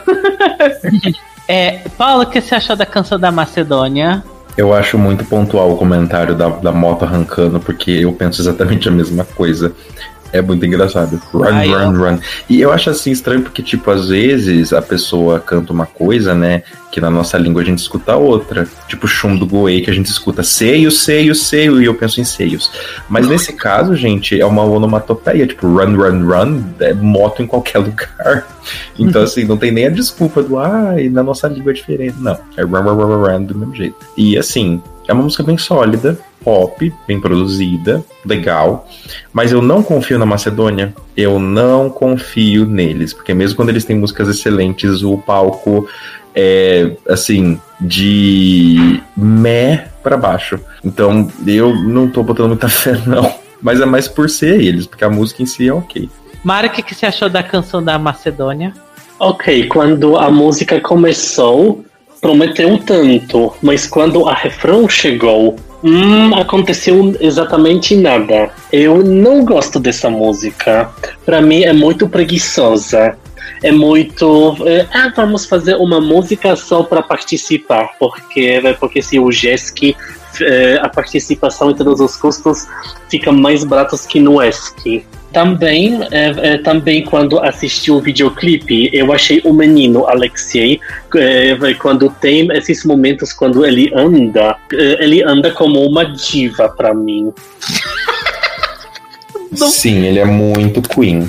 S2: É, Paulo, o que você achou da canção da Macedônia?
S4: Eu acho muito pontual o comentário da, da moto arrancando, porque eu penso exatamente a mesma coisa. É muito engraçado. Run, Ai, run, eu... run. E eu acho assim estranho porque, tipo, às vezes a pessoa canta uma coisa, né, que na nossa língua a gente escuta outra. Tipo, chum do Goei, que a gente escuta seio, seio, seio, e eu penso em seios. Mas nesse caso, gente, é uma onomatopeia. Tipo, run, run, run, é moto em qualquer lugar. Então, assim, não tem nem a desculpa do, ah, e na nossa língua é diferente. Não, é run, run, run, run, do mesmo jeito. E, assim, é uma música bem sólida, pop, bem produzida, legal, mas eu não confio na Macedônia, eu não confio neles, porque mesmo quando eles têm músicas excelentes, o palco é, assim, de meh pra baixo. Então, eu não tô botando muita fé, não. Mas é mais por ser eles, porque a música em si é ok.
S2: Mara, o que, que você achou da canção da Macedônia?
S3: Ok, quando a música começou, prometeu tanto, mas quando a refrão chegou, hum, aconteceu exatamente nada. Eu não gosto dessa música. Pra mim é muito preguiçosa. É muito... É, ah, vamos fazer uma música só para participar, porque, porque se o Jesk, é, a participação em todos os custos fica mais barato que no E S C. Também, é, é, também quando assisti o videoclipe, eu achei o menino Alexei, é, quando tem esses momentos quando ele anda, é, ele anda como uma diva pra mim.
S4: Sim, ele é muito Queen.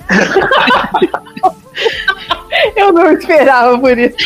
S5: Eu não esperava por isso.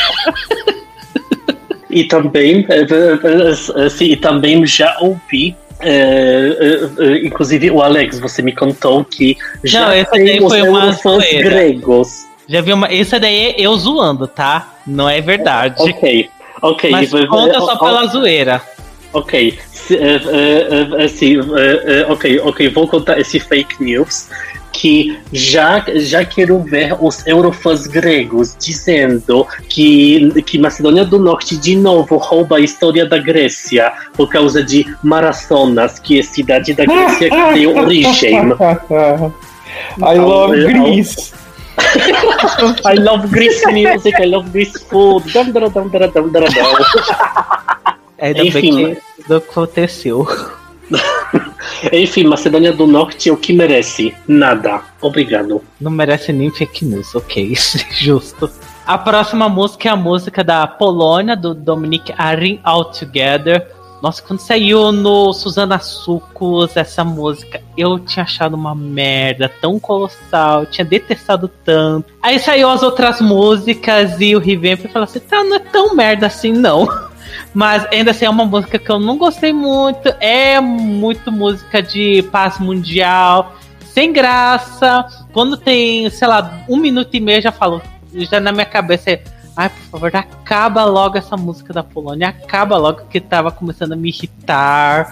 S3: E também, assim, e também já ouvi, é, é, inclusive o Alex, você me contou que já
S2: não, essa
S3: tem
S2: daí
S3: os
S2: foi uma
S3: fãs gregos.
S2: Já vi uma. Essa daí é eu zoando, tá? Não é verdade.
S3: Ok, ok.
S2: Mas conta só pela zoeira.
S3: Ok, se, uh, uh, uh, assim, uh, uh, ok, ok, vou contar esse fake news. Que já, já quero ver os eurofãs gregos dizendo que, que Macedônia do Norte de novo rouba a história da Grécia por causa de Marathonas, que é cidade da Grécia que tem origem.
S4: I love Greece.
S3: I love Greece music, I love Greece food. Dum, dum, dum, dum, dum, dum, dum.
S2: Ainda
S3: Enfim,
S2: bem que isso aconteceu.
S3: Enfim, Macedônia do Norte é o que merece. Nada. Obrigado.
S2: Não merece nem fake news, ok. Justo. A próxima música é a música da Polônia, do Dominic Arin, All Together. Nossa, quando saiu no Susana Sucos essa música, eu tinha achado uma merda tão colossal, eu tinha detestado tanto. Aí saiu as outras músicas e o revamp falou assim, tá, não é tão merda assim não. Mas ainda assim é uma música que eu não gostei muito. É muito música de paz mundial, sem graça. Quando tem, sei lá, um minuto e meio, já falo, já na minha cabeça é, ai, por favor, acaba logo essa música da Polônia, acaba logo, que tava começando a me irritar.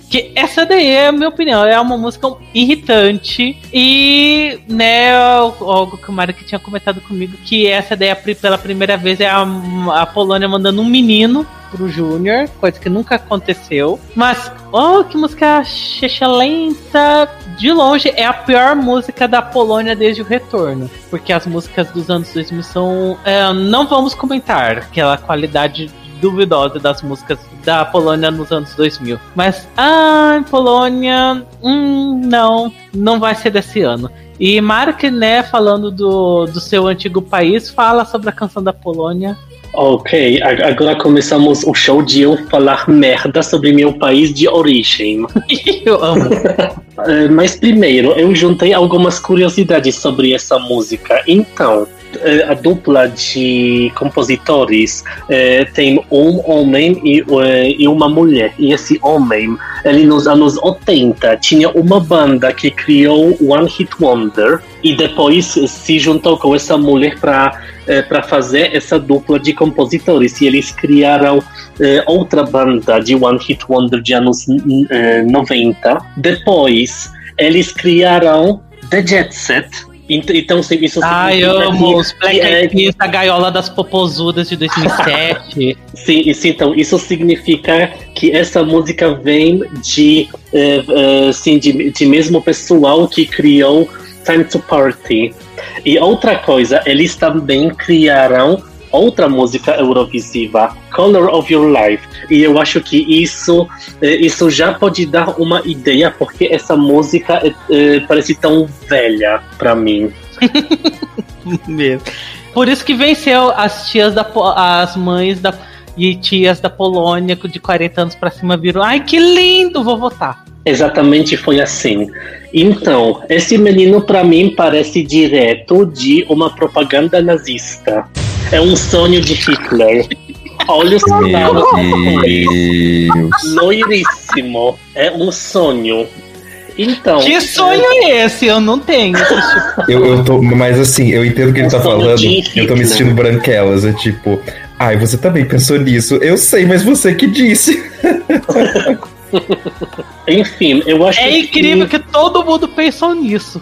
S2: Que essa daí é a minha opinião, é uma música irritante e, né, algo que o Mário que tinha comentado comigo, que essa daí pela primeira vez é a, a Polônia mandando um menino pro Júnior, coisa que nunca aconteceu. Mas, oh, que música lenta. De longe, é a pior música da Polônia desde o retorno. Porque as músicas dos anos dois mil são... É, não vamos comentar aquela qualidade duvidosa das músicas da Polônia nos anos dois mil. Mas, ah, Polônia... Hum, não, não vai ser desse ano. E Mark, né, falando do, do seu antigo país, fala sobre a canção da Polônia.
S3: Ok, agora começamos o show de eu falar merda sobre meu país de origem.
S2: Eu amo.
S3: Mas primeiro, eu juntei algumas curiosidades sobre essa música. Então, a dupla de compositores tem um homem e, e uma mulher. E esse homem, ele nos anos oitenta, tinha uma banda que criou One Hit Wonder e depois se juntou com essa mulher para para fazer essa dupla de compositores. E eles criaram eh, outra banda de One Hit Wonder de anos eh, noventa. Depois, eles criaram The Jet Set. Então, isso
S2: Ai, eu amo os Black Eyed Peas, a gaiola das popozudas de dois mil e sete.
S3: Sim, isso, então, isso significa que essa música vem de, eh, eh, sim, de, de mesmo pessoal que criou Time to Party. E outra coisa, eles também criaram outra música eurovisiva, Color of Your Life. E eu acho que isso, isso já pode dar uma ideia, porque essa música é, é, parece tão velha pra mim.
S2: Mesmo. Por isso que venceu as tias da as mães da, e tias da Polônia de quarenta anos pra cima viram. Ai, que lindo, vou votar.
S3: Exatamente, foi assim. Então, esse menino pra mim parece direto de uma propaganda nazista. É um sonho de Hitler. Olhos claros, loiríssimo. É um sonho. Então.
S2: Que sonho é esse? Eu não tenho.
S4: eu, eu tô, mas assim, eu entendo o que ele tá falando. Eu tô me sentindo branquelas. É tipo, ai, você também pensou nisso? Eu sei, mas você que disse.
S3: Enfim, eu acho
S2: é
S3: que...
S2: incrível que todo mundo pensou nisso.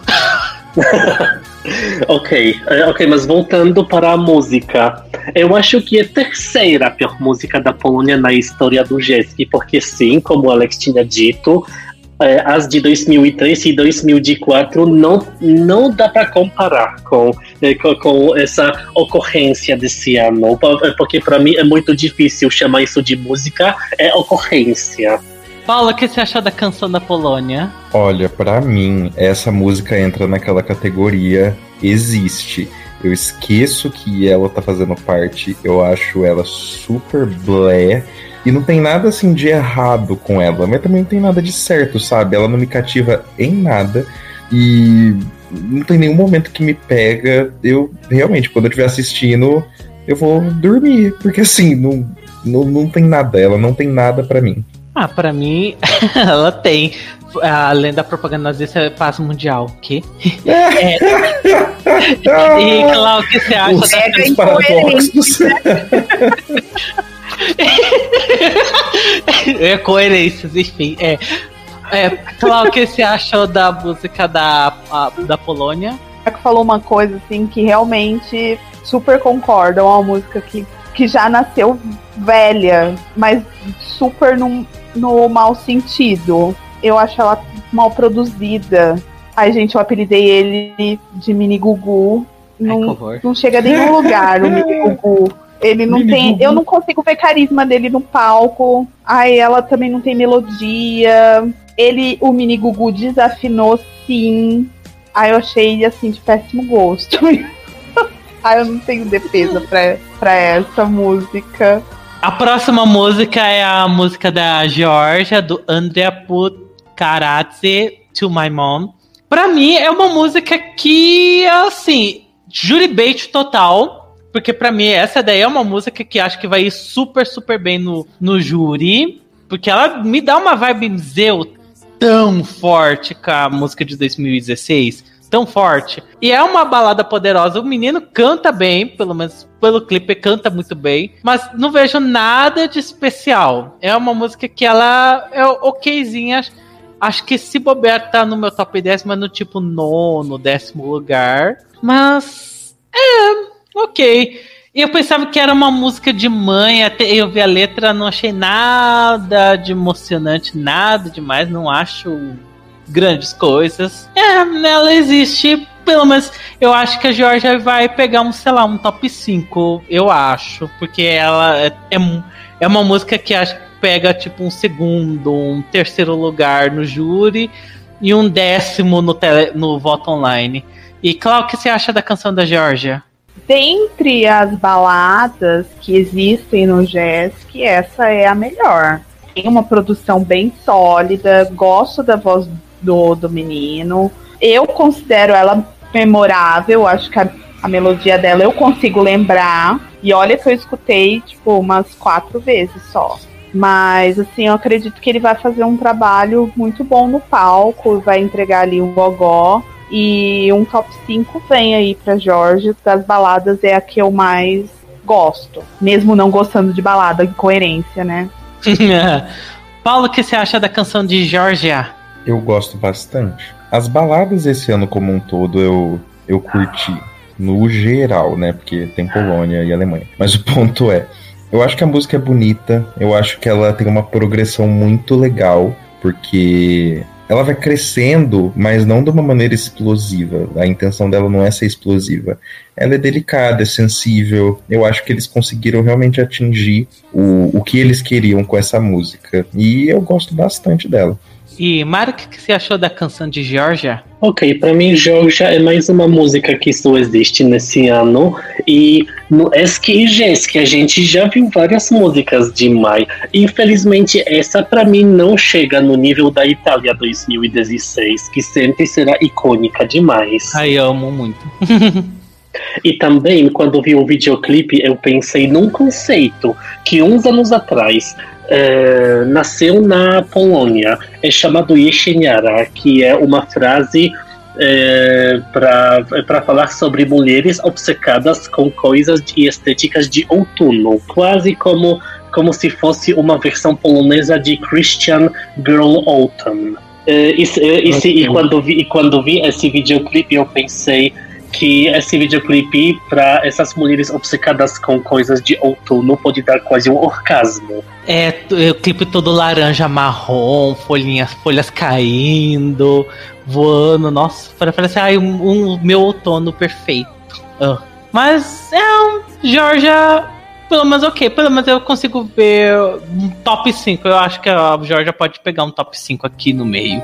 S3: Ok, ok, mas voltando para a música, eu acho que é a terceira pior música da Polônia na história do Jeski, porque sim, como o Alex tinha dito, as de dois mil e três e dois mil e quatro não, não dá para comparar com, com, com essa ocorrência desse ano, porque para mim é muito difícil chamar isso de música, é ocorrência.
S2: Paula, o que você achou da canção da Polônia?
S4: Olha, pra mim, essa música entra naquela categoria existe. Eu esqueço que ela tá fazendo parte, eu acho ela super blé. E não tem nada assim de errado com ela, mas também não tem nada de certo, sabe? Ela não me cativa em nada e não tem nenhum momento que me pega. Eu, realmente, quando eu estiver assistindo, eu vou dormir, porque assim, não, não, não tem nada, ela não tem nada pra mim.
S2: Ah, pra mim, ela tem. Além da propaganda nazista, é paz mundial. O quê? É. E, claro, o que você acha
S4: Os
S2: da
S4: paradoxos?
S2: É, coerências, enfim. É, é, claro, o que você achou da música da, a, da Polônia?
S5: É que falou uma coisa assim que realmente super concorda. É uma música que, que já nasceu velha, mas super num, no mau sentido. Eu acho ela mal produzida. Ai, gente, eu apelidei ele de Mini Gugu. Não,
S2: Ai,
S5: não chega a nenhum lugar o Mini Gugu. Ele não Mini tem. Gugu. Eu não consigo ver carisma dele no palco. Ai, ela também não tem melodia. Ele, o Mini Gugu, desafinou sim. Ai, eu achei assim de péssimo gosto. Ai, eu não tenho defesa pra, pra essa música.
S2: A próxima música é a música da Geórgia, do Andrea Pukaradze, To My Mom. Pra mim, é uma música que, assim, júri bait total. Porque pra mim, essa daí é uma música que acho que vai ir super, super bem no, no júri. Porque ela me dá uma vibe Zeu tão forte com a música de dois mil e dezesseis. tão forte. E é uma balada poderosa. O menino canta bem, pelo menos pelo clipe canta muito bem, mas não vejo nada de especial. É uma música que ela é okzinha. Acho que se bobear tá no meu top dez, mas no tipo nono, décimo lugar. Mas é, ok. E eu pensava que era uma música de mãe, até eu vi a letra, não achei nada de emocionante, nada demais, não acho grandes coisas. É, ela existe, pelo menos eu acho que a Georgia vai pegar um, sei lá, um top cinco, eu acho, porque ela é, é, é uma música que acho que pega tipo um segundo, um terceiro lugar no júri e um décimo no, tele, no voto online. E Cláudio, o que você acha da canção da Georgia?
S5: Dentre as baladas que existem no jazz, que essa é a melhor. Tem uma produção bem sólida, gosto da voz do, do menino. Eu considero ela memorável, acho que a, a melodia dela eu consigo lembrar. E olha que eu escutei, tipo, umas quatro vezes só. Mas, assim, eu acredito que ele vai fazer um trabalho muito bom no palco, vai entregar ali um gogó. E um top cinco vem aí pra Jorge. Das baladas é a que eu mais gosto. Mesmo não gostando de balada, incoerência, né?
S2: Paulo, o que você acha da canção de Georgia?
S7: Eu gosto bastante. As baladas esse ano como um todo eu, eu curti. No geral, né? Porque tem Polônia e Alemanha. Mas o ponto é, eu acho que a música é bonita. Eu acho que ela tem uma progressão muito legal. Porque ela vai crescendo, mas não de uma maneira explosiva. A intenção dela não é ser explosiva. Ela é delicada, é sensível. Eu acho que eles conseguiram realmente atingir o, o que eles queriam com essa música. E eu gosto bastante dela.
S2: E Mário, o que você achou da canção de Georgia?
S3: Ok, pra mim Georgia é mais uma música que só existe nesse ano. E no ESC e GESC a gente já viu várias músicas de Mai. Infelizmente essa pra mim não chega no nível da Itália dois mil e dezesseis, que sempre será icônica demais.
S2: Ai, eu amo muito.
S3: E também, quando vi o videoclipe, eu pensei num conceito que uns anos atrás é, nasceu na Polônia, é chamado Jesieniara, que é uma frase é, para falar sobre mulheres obcecadas com coisas e estéticas de outono, quase como, como se fosse uma versão polonesa de Christian Girl Autumn. É, e, e, e, e, quando vi, e quando vi esse videoclipe, eu pensei que esse videoclipe para essas mulheres obcecadas com coisas de outono pode dar quase um orgasmo.
S2: É, o clipe todo laranja, marrom, folhinhas, folhas caindo, voando, nossa, parece ai, um, um meu outono perfeito. Uh. Mas é um Georgia, pelo menos ok, pelo menos eu consigo ver um top cinco. Eu acho que a Georgia pode pegar um top cinco aqui no meio.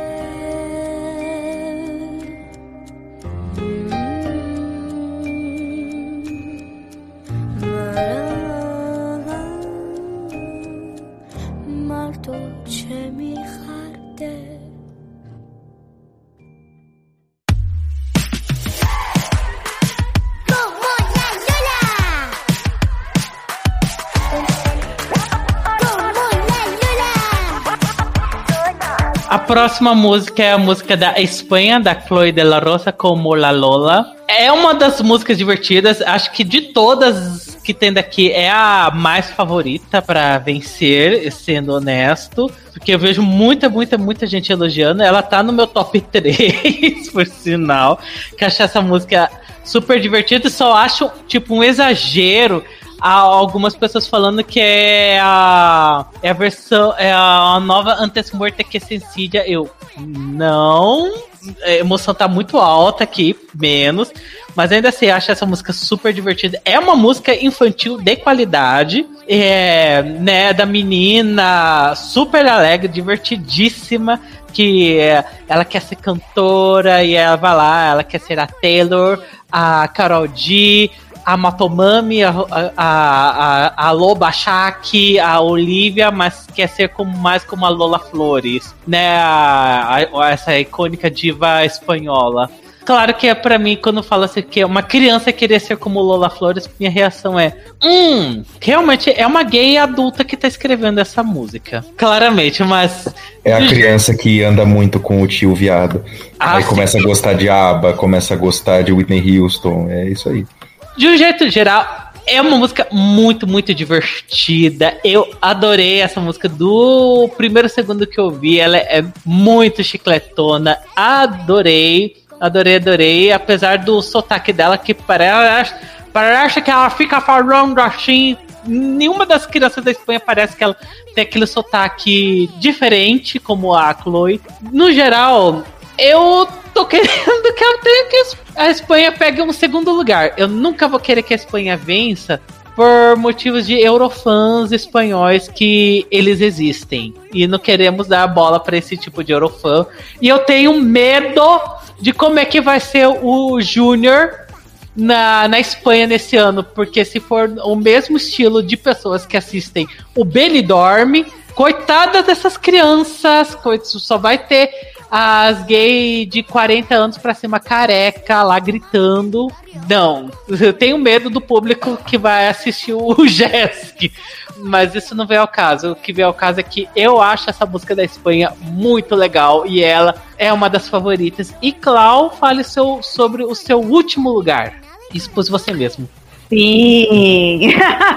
S2: A próxima música é a música da Espanha, da Chloe de la Rosa, como La Lola. É uma das músicas divertidas, acho que de todas que tem daqui é a mais favorita pra vencer, sendo honesto. Porque eu vejo muita, muita, muita gente elogiando. Ela tá no meu top três, por sinal. Que acho essa música super divertida. Só acho, tipo, um exagero há algumas pessoas falando que é a, é a versão, é a nova Antes Muerte que Sencilla. Eu, não, a emoção tá muito alta aqui, menos, mas ainda assim, acho essa música super divertida. É uma música infantil de qualidade, é, né, da menina super alegre, divertidíssima, que é, ela quer ser cantora e ela vai lá, ela quer ser a Taylor, a Karol G, a Motomami, a, a, a, a Loba Shaq, a Olivia, mas quer ser como, mais como a Lola Flores, né? A, a, essa icônica diva espanhola. Claro que é pra mim, quando fala assim que uma criança queria ser como Lola Flores, minha reação é Hum, realmente é uma gay adulta que tá escrevendo essa música. Claramente, mas...
S7: É a criança que anda muito com o tio viado. Ah, aí sim. Começa a gostar de ABBA, começa a gostar de Whitney Houston, é isso aí.
S2: De um jeito geral, é uma música muito, muito divertida. Eu adorei essa música do primeiro segundo que eu vi. Ela é muito chicletona. Adorei, adorei, adorei. Apesar do sotaque dela que parece, parece que ela fica falando assim. Nenhuma das crianças da Espanha parece que ela tem aquele sotaque diferente como a Chloe. No geral, eu tô querendo que ela tenha que a Espanha pegue um segundo lugar. Eu nunca vou querer que a Espanha vença por motivos de eurofãs espanhóis que eles existem. E não queremos dar a bola pra esse tipo de eurofã. E eu tenho medo de como é que vai ser o Júnior Na, na Espanha nesse ano, porque se for o mesmo estilo de pessoas que assistem o Benidorm, coitada dessas crianças, só vai ter as gays de quarenta anos pra cima careca lá gritando. Não, eu tenho medo do público que vai assistir o Jessic, mas isso não vem ao caso. O que vem ao caso é que eu acho essa música da Espanha muito legal e ela é uma das favoritas. E Clau, fale seu, sobre o seu último lugar. Expôs você mesmo.
S5: Sim!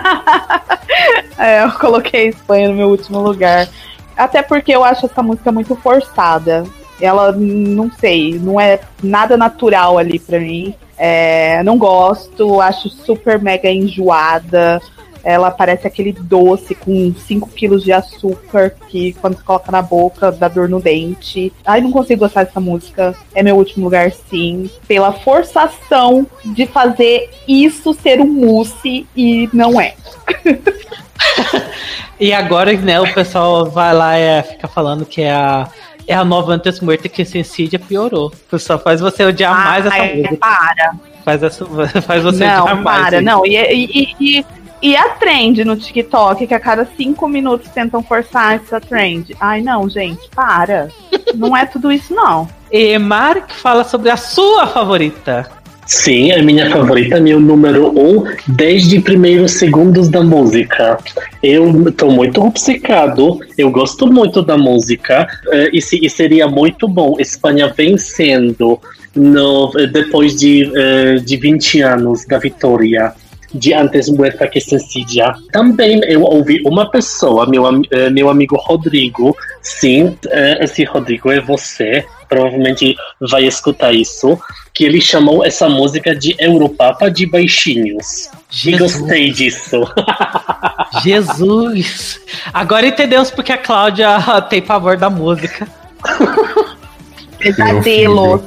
S5: É, eu coloquei a Espanha no meu último lugar. Até porque eu acho essa música muito forçada. Ela, não sei, não é nada natural ali pra mim. É, não gosto, acho super mega enjoada. Ela parece aquele doce com cinco quilos de açúcar que quando você coloca na boca dá dor no dente. Ai, não consigo gostar dessa música. É meu último lugar, sim. Pela forçação de fazer isso ser um mousse e não é.
S2: E agora, né, o pessoal vai lá e fica falando que é a, é a nova Antes Muerta que Sencilla piorou. O pessoal faz você odiar ah, mais essa
S5: é,
S2: música.
S5: Para.
S2: Faz, essa, faz você
S5: não,
S2: odiar mais.
S5: Para, não, e, e, e, e a trend no TikTok, que a cada cinco minutos tentam forçar essa trend. Ai, não, gente, para. Não é tudo isso, não.
S2: E Mark fala sobre a sua favorita.
S3: Sim, a minha favorita, meu número um, desde primeiros segundos da música. Eu tô muito obcecado, eu gosto muito da música, uh, e, se, e seria muito bom Espanha vencendo no, depois de, uh, de vinte anos da vitória de Antes Muerta que Sencilla. Também eu ouvi uma pessoa, meu, uh, meu amigo Rodrigo, sim, uh, esse Rodrigo é você, provavelmente vai escutar isso, que ele chamou essa música de Europapa de baixinhos. Jesus. E gostei disso.
S2: Jesus! Agora entendemos porque a Cláudia tem pavor da música.
S5: Pesadelo.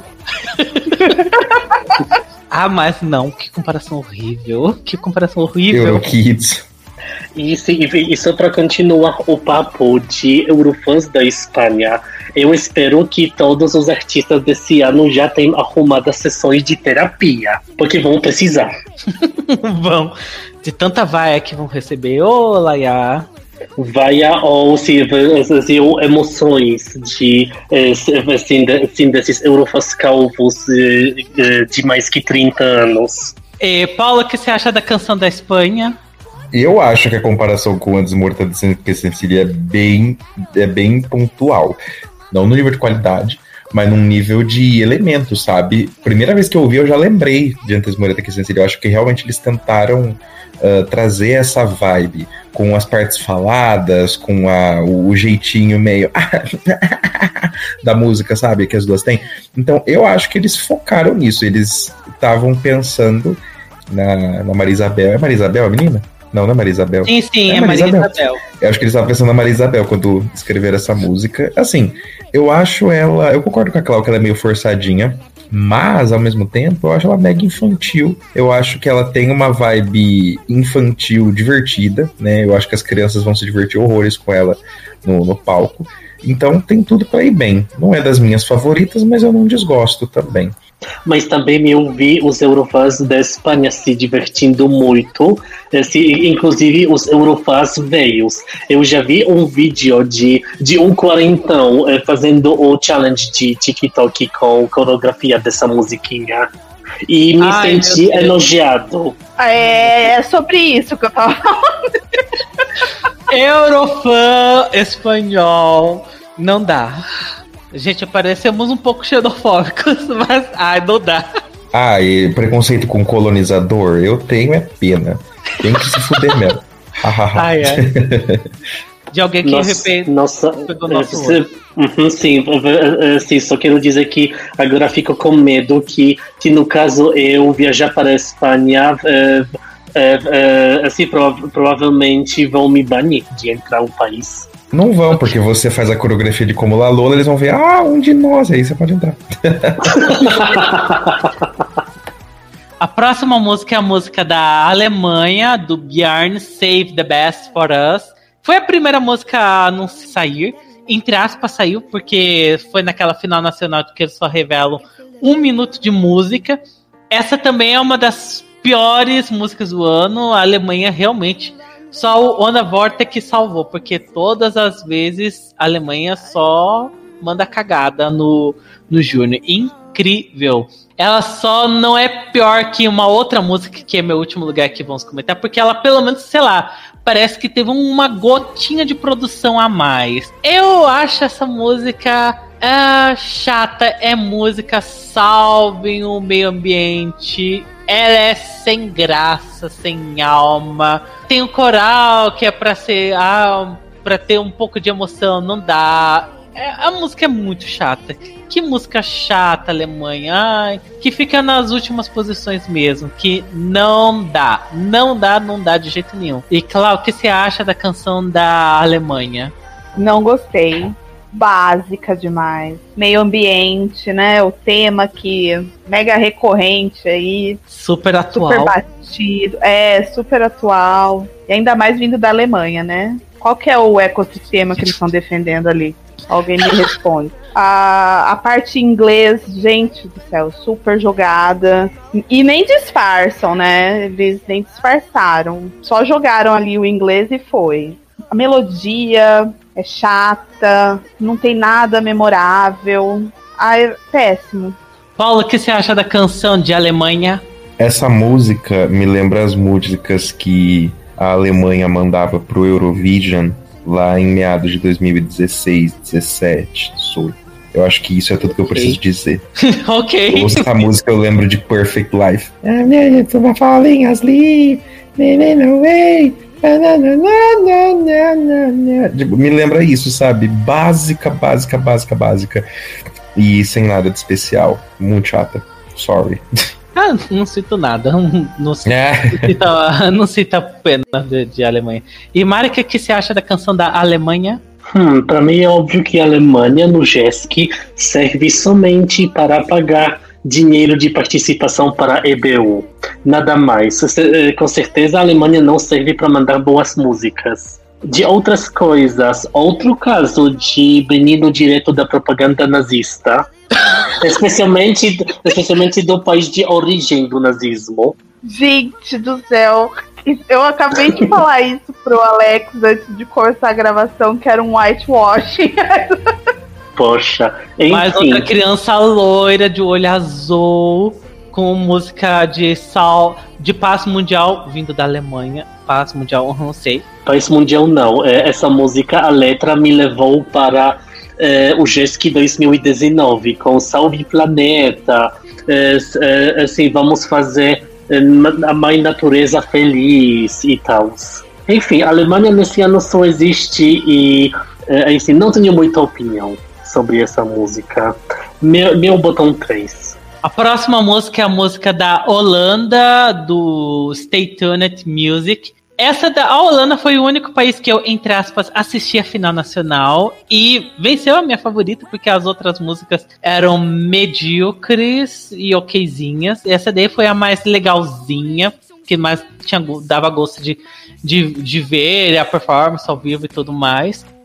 S2: Ah, mas não, que comparação horrível. Que comparação horrível.
S7: Eurokids.
S3: E, e só para continuar o papo de Eurofãs da Espanha, eu espero que todos os artistas desse ano já tenham arrumado as sessões de terapia, porque vão precisar.
S2: Vão. De tanta vaia que vão receber. Ô, Laia.
S3: Vaia ou se, se emoções de, assim, de, assim, desses Eurofãs calvos de mais que trinta anos.
S2: E, Paulo, o que você acha da canção da Espanha?
S7: Eu acho que a comparação com Antes Muerta que Sencilla é bem, é bem pontual. Não no nível de qualidade, mas num nível de elementos, sabe? Primeira vez que eu ouvi, eu já lembrei de Antes Muerta que Sencilla. Eu acho que realmente eles tentaram uh, trazer essa vibe com as partes faladas, com a, o, o jeitinho meio da música, sabe? Que as duas têm. Então, eu acho que eles focaram nisso. Eles estavam pensando na, na Maria Isabel. É Maria Isabel a menina? Não, não é Maria Isabel.
S2: Sim, sim, é, é Maria Isabel. Isabel.
S7: Eu acho que eles estavam pensando na Maria Isabel quando escreveram essa música. Assim, eu acho ela... Eu concordo com a Cláudia que ela é meio forçadinha, mas, ao mesmo tempo, eu acho ela mega infantil. Eu acho que ela tem uma vibe infantil divertida, né? Eu acho que as crianças vão se divertir horrores com ela no, no palco. Então, tem tudo pra ir bem. Não é das minhas favoritas, mas eu não desgosto também.
S3: mas também eu vi os Eurofans da Espanha se divertindo muito, se, inclusive os Eurofans velhos. Eu já vi um vídeo de, de um quarentão eh, fazendo o challenge de TikTok com coreografia dessa musiquinha. E me
S2: Ai,
S3: senti elogiado.
S5: É, é sobre isso que eu tava falando.
S2: Eurofã espanhol. Não dá. Gente, parecemos um pouco xenofóbicos, mas ai, não dá.
S7: Ah, e preconceito com colonizador? Eu tenho é pena. Tem que se fuder mesmo.
S2: Ai, é. De alguém que
S3: Nossa,
S2: repente
S3: nossa,
S2: pegou nosso
S3: se, uhum, sim, sim, só quero dizer que agora fico com medo que, que no caso eu viajar para a Espanha, é, é, é, assim, prova- provavelmente vão me banir de entrar no país.
S7: Não vão, porque você faz a coreografia de Como La Lola, eles vão ver, ah, um de nós, aí você pode entrar.
S2: A próxima música é a música da Alemanha, do Björn, Save the Best for Us. Foi a primeira música a não sair, entre aspas, saiu, porque foi naquela final nacional que eles só revelam um minuto de música. Essa também é uma das piores músicas do ano. A Alemanha realmente, só o Ona Vorte que salvou, porque todas as vezes a Alemanha só manda cagada no, no Júnior. Incrível. Ela só não é pior que uma outra música que é meu último lugar que vamos comentar, porque ela pelo menos, sei lá, parece que teve uma gotinha de produção a mais. Eu acho essa música é, chata, é música salvem o meio ambiente. Ela é sem graça, sem alma. Tem o coral que é pra ser, ah, pra ter um pouco de emoção, não dá. É, a música é muito chata. Que música chata, Alemanha. Ai, que fica nas últimas posições mesmo. Que não dá. Não dá, não dá de jeito nenhum. E, Cláudio, o que você acha da canção da Alemanha?
S5: Não gostei. Básica demais. Meio ambiente, né? O tema que mega recorrente aí.
S2: Super atual.
S5: Super batido. É, super atual. E ainda mais vindo da Alemanha, né? Qual que é o ecossistema que eles estão defendendo ali? Alguém me responde. A, a parte em inglês, gente do céu, super jogada. E nem disfarçam, né? Eles nem disfarçaram. Só jogaram ali o inglês e foi. A melodia é chata, não tem nada memorável. Ah, é péssimo.
S2: Paulo, o que você acha da canção de Alemanha?
S7: Essa música me lembra as músicas que a Alemanha mandava pro Eurovision lá em meados de dois mil e dezesseis, dezessete, dezoito. Eu acho que isso é tudo que eu preciso dizer.
S2: Ok.
S7: Eu ouço essa música, eu lembro de Perfect Life. Me lembra isso, sabe? Básica, básica, básica, básica. E sem nada de especial. Muito chata. Sorry.
S2: Ah, não sinto nada. Não, não, sinto,
S7: É.
S2: não, sinto, não sinto a pena de, de Alemanha. E Mari, o que, que você acha da canção da Alemanha?
S3: Hum, para mim é óbvio que a Alemanha no G E S C serve somente para pagar dinheiro de participação para a E B U. Nada mais. Com certeza a Alemanha não serve para mandar boas músicas. De outras coisas, outro caso de menino direto da propaganda nazista, especialmente, especialmente do país de origem do nazismo.
S5: Gente do céu, eu acabei de falar isso pro Alex antes de cortar a gravação, que era um whitewashing.
S3: Poxa, enfim.
S2: Mais outra criança loira de olho azul com música de sal, de paz mundial vindo da Alemanha. Paz mundial, não sei.
S3: Paz mundial não. Essa música, a letra me levou para é, o G E S C dois mil e dezenove com Salve Planeta. É, é, assim, vamos fazer a mãe natureza feliz e tal. Enfim, a Alemanha nesse ano só existe e é, assim, não tenho muita opinião sobre essa música. Meu, meu botão três.
S2: A próxima música é a música da Holanda, do Stay Tuned Music. Essa da a Holanda foi o único país que eu, entre aspas, assisti a final nacional e venceu a minha favorita, porque as outras músicas eram medíocres e okzinhas. Essa daí foi a mais legalzinha, que mais tinha, dava gosto de, de, de ver a performance ao vivo e tudo mais.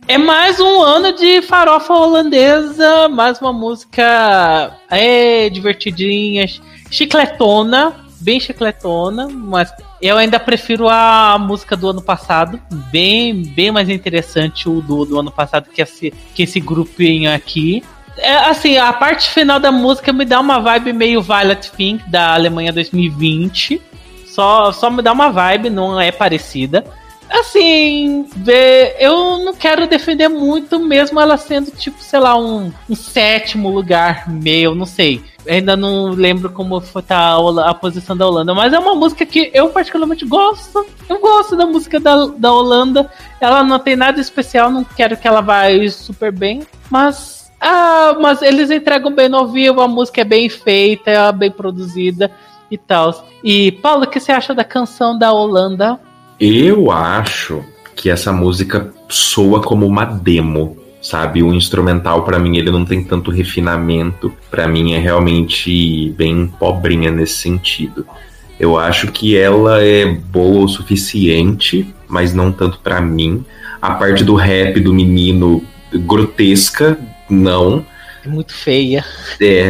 S2: É mais um ano de farofa holandesa, mais uma música é, divertidinha, chicletona, bem chicletona, mas eu ainda prefiro a música do ano passado, bem, bem mais interessante o do, do ano passado que esse, que esse grupinho aqui. É, assim, a parte final da música me dá uma vibe meio Violet Pink da Alemanha dois mil e vinte, só, só me dá uma vibe, não é parecida. Assim, eu não quero defender muito, mesmo ela sendo, tipo, sei lá, um, um sétimo lugar meu, não sei. Ainda não lembro como foi tá a, a posição da Holanda, mas é uma música que eu particularmente gosto. Eu gosto da música da, da Holanda. Ela não tem nada especial, não quero que ela vá super bem, mas, ah, mas eles entregam bem no ao vivo, a música é bem feita, é bem produzida e tal. E, Paulo, o que você acha da canção da Holanda?
S4: Eu acho que essa música soa como uma demo, sabe? O instrumental, pra mim, ele não tem tanto refinamento. Pra mim, é realmente bem pobrinha nesse sentido. Eu acho que ela é boa o suficiente, mas não tanto pra mim. A parte do rap do menino, grotesca, não.
S2: É muito feia.
S4: É...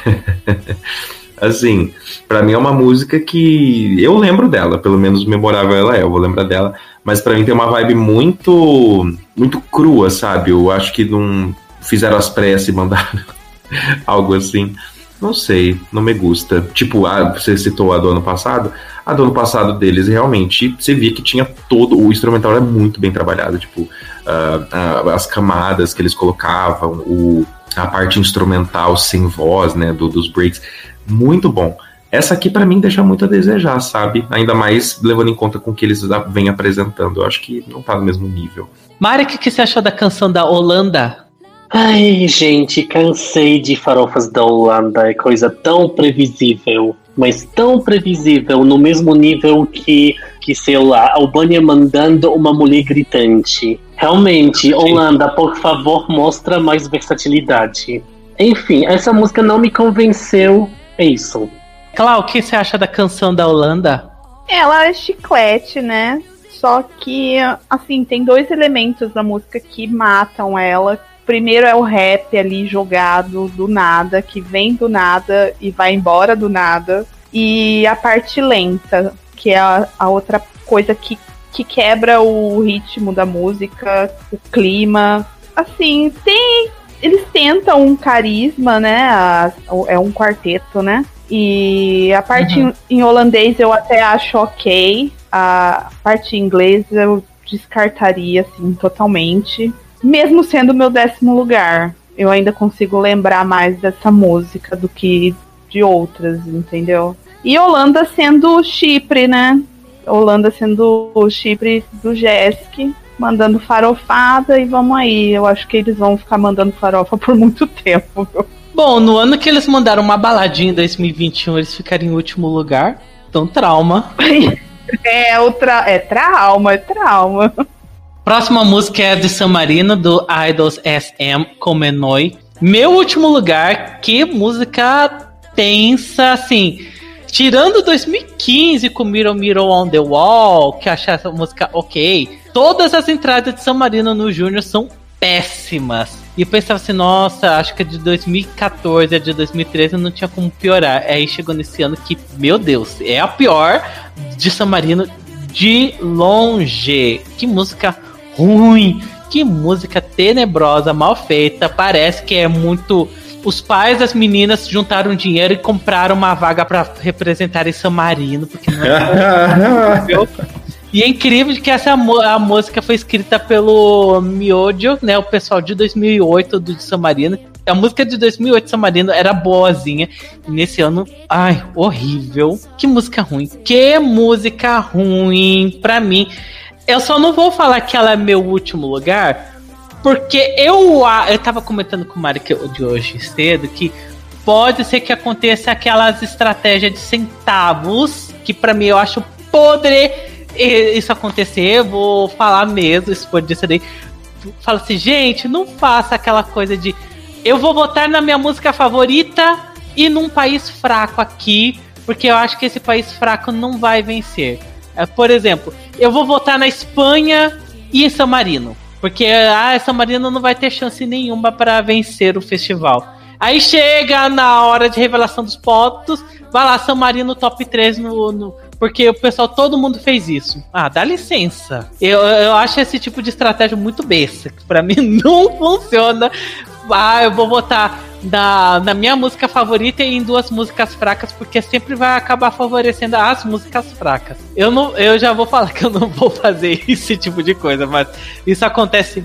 S4: Assim, pra mim é uma música que eu lembro dela, pelo menos memorável ela é, eu vou lembrar dela, mas pra mim tem uma vibe muito muito crua, sabe? Eu acho que não fizeram as pressas e mandaram algo assim. Não sei, não me gusta. Tipo, ah, você citou a do ano passado. A do ano passado deles, realmente, você via que tinha todo... O instrumental era muito bem trabalhado. Tipo, uh, uh, as camadas que eles colocavam, o, a parte instrumental sem voz, né, do, dos breaks. Muito bom. Essa aqui, pra mim, deixa muito a desejar, sabe? Ainda mais levando em conta com o que eles vêm apresentando. Eu acho que não tá no mesmo nível.
S2: Mari, o que, que você achou da canção da Holanda?
S3: Ai, gente, cansei de farofas da Holanda. É coisa tão previsível, mas tão previsível, no mesmo nível que, que sei lá, a Albânia mandando uma mulher gritante. Realmente, Holanda, por favor, mostra mais versatilidade. Enfim, essa música não me convenceu. É isso.
S2: Clau, o que você acha da canção da Holanda?
S5: Ela é chiclete, né? Só que, assim, tem dois elementos da música que matam ela. Primeiro é o rap ali jogado do nada, que vem do nada e vai embora do nada. E a parte lenta, que é a, a outra coisa que, que quebra o ritmo da música, o clima. Assim, tem... Eles tentam um carisma, né? A, é um quarteto, né? E a parte uhum. em, em holandês eu até acho ok. A parte em inglês eu descartaria, assim, totalmente. Mesmo sendo o meu décimo lugar, eu ainda consigo lembrar mais dessa música do que de outras, entendeu? E Holanda sendo Chipre, né? Holanda sendo o Chipre do Jesk, mandando farofada e vamos aí. Eu acho que eles vão ficar mandando farofa por muito tempo, viu?
S2: Bom, no ano que eles mandaram uma baladinha em dois mil e vinte e um, eles ficaram em último lugar. Então, trauma.
S5: É, o tra- é trauma, é trauma.
S2: Próxima música é de San Marino, do Idols S M, Comenoi. Meu último lugar, que música tensa, assim... Tirando dois mil e quinze com Mirror Mirror on the Wall, que eu achei essa música ok, todas as entradas de San Marino no Júnior são péssimas. E eu pensava assim, nossa, acho que a de dois mil e catorze, a de dois mil e treze não tinha como piorar. Aí chegou nesse ano que, meu Deus, é a pior de San Marino de longe. Que música ruim, que música tenebrosa, mal feita, parece que é muito... Os pais das meninas juntaram dinheiro e compraram uma vaga pra representar em San Marino, porque não é possível. E é incrível que essa a música foi escrita pelo Miodio, né, o pessoal de dois mil e oito do de San Marino. A música de dois mil e oito de San Marino era boazinha, e nesse ano, ai, horrível. Que música ruim. Que música ruim pra mim. Eu só não vou falar que ela é meu último lugar, porque eu, eu tava comentando com o Mari de hoje cedo que pode ser que aconteça aquelas estratégias de centavos, que pra mim eu acho podre isso acontecer. Eu vou falar mesmo, se for disso daí. Fala assim, gente, não faça aquela coisa de eu vou votar na minha música favorita e num país fraco aqui, porque eu acho que esse país fraco não vai vencer. Por exemplo, eu vou votar na Espanha e em San Marino. Porque ah, San Marino não vai ter chance nenhuma para vencer o festival. Aí chega na hora de revelação dos pontos, vai lá, San Marino top três no, no... Porque o pessoal, todo mundo fez isso. Ah, dá licença. Eu, eu acho esse tipo de estratégia muito besta. Pra mim não funciona. Ah, eu vou votar na, na minha música favorita e em duas músicas fracas, porque sempre vai acabar favorecendo as músicas fracas. Eu, não, eu já vou falar que eu não vou fazer esse tipo de coisa, mas isso acontece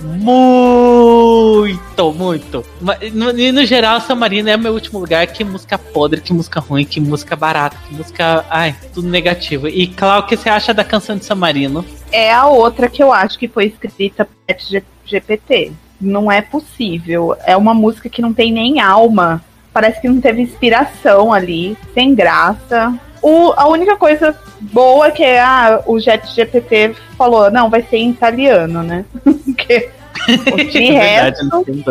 S2: muito, muito. E no, no geral, San Marino é o meu último lugar. Que música podre, que música ruim, que música barata, que música... Ai, tudo negativo. E claro, o que você acha da canção de San Marino?
S5: É a outra que eu acho que foi escrita por G P T. Não é possível. É uma música que não tem nem alma. Parece que não teve inspiração ali. Sem graça. O, a única coisa boa é que ah, o Chat G P T falou, não, vai ser em italiano, né? Porque de resto,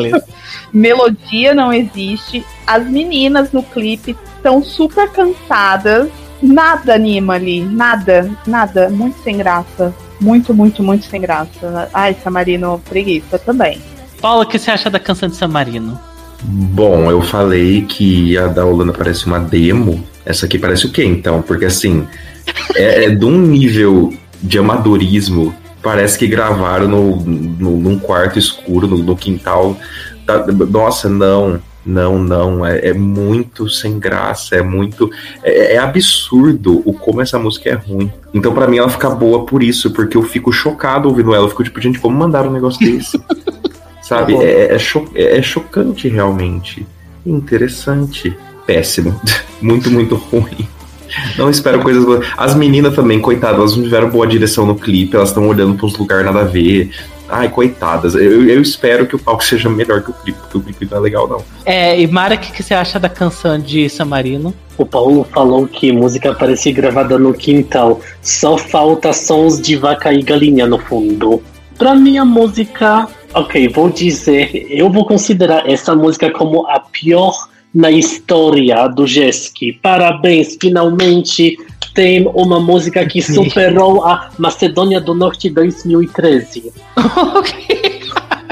S5: melodia não existe. As meninas no clipe estão super cansadas. Nada anima ali. Nada, nada. Muito sem graça. Muito, muito, muito sem graça. Ai, San Marino, preguiça também.
S2: Paulo, o que você acha da canção de San Marino?
S7: Bom, eu falei que a da Holanda parece uma demo. Essa aqui parece o quê, então? Porque, assim, é, é de um nível de amadorismo. Parece que gravaram no, no, num quarto escuro, no, no quintal. Tá, nossa, não, não, não. É, é muito sem graça, é muito... É, é absurdo o como essa música é ruim. Então, pra mim, ela fica boa por isso, porque eu fico chocado ouvindo ela. Eu fico tipo, gente, como mandaram um negócio desse? Sabe, é, é, cho- é chocante realmente. Interessante. Péssimo. Muito, muito ruim. Não espero coisas boas. As meninas também, coitadas, elas não tiveram boa direção no clipe, elas estão olhando para uns lugares nada a ver. Ai, coitadas. Eu, eu espero que o palco seja melhor que o clipe, porque o clipe não é legal, não.
S2: É, e Mara, o que, que você acha da canção de San Marino?
S3: O Paulo falou que música parece gravada no quintal. Só falta sons de vaca e galinha no fundo. Pra mim, a música... Ok, vou dizer, eu vou considerar essa música como a pior na história do Jeski. Parabéns, finalmente tem uma música que superou a Macedônia do Norte dois mil e treze.
S2: Ok.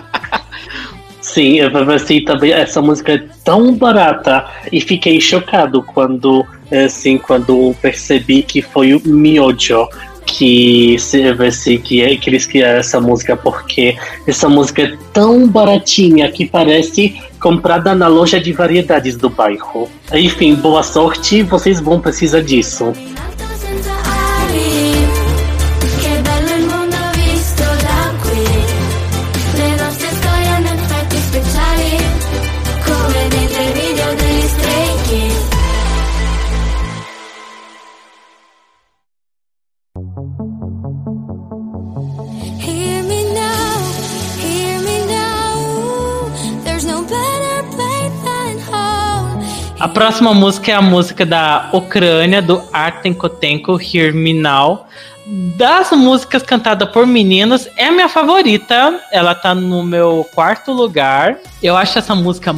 S3: Sim, assim, também essa música é tão barata e fiquei chocado quando, assim, quando percebi que foi o Miojo que se que, que eles criaram essa música, porque essa música é tão baratinha que parece comprada na loja de variedades do bairro. Enfim, boa sorte, vocês vão precisar disso.
S2: A próxima música é a música da Ucrânia, do Artem Kotenko, Hear Me Now. Das músicas cantadas por meninos, é a minha favorita. Ela tá no meu quarto lugar. Eu acho essa música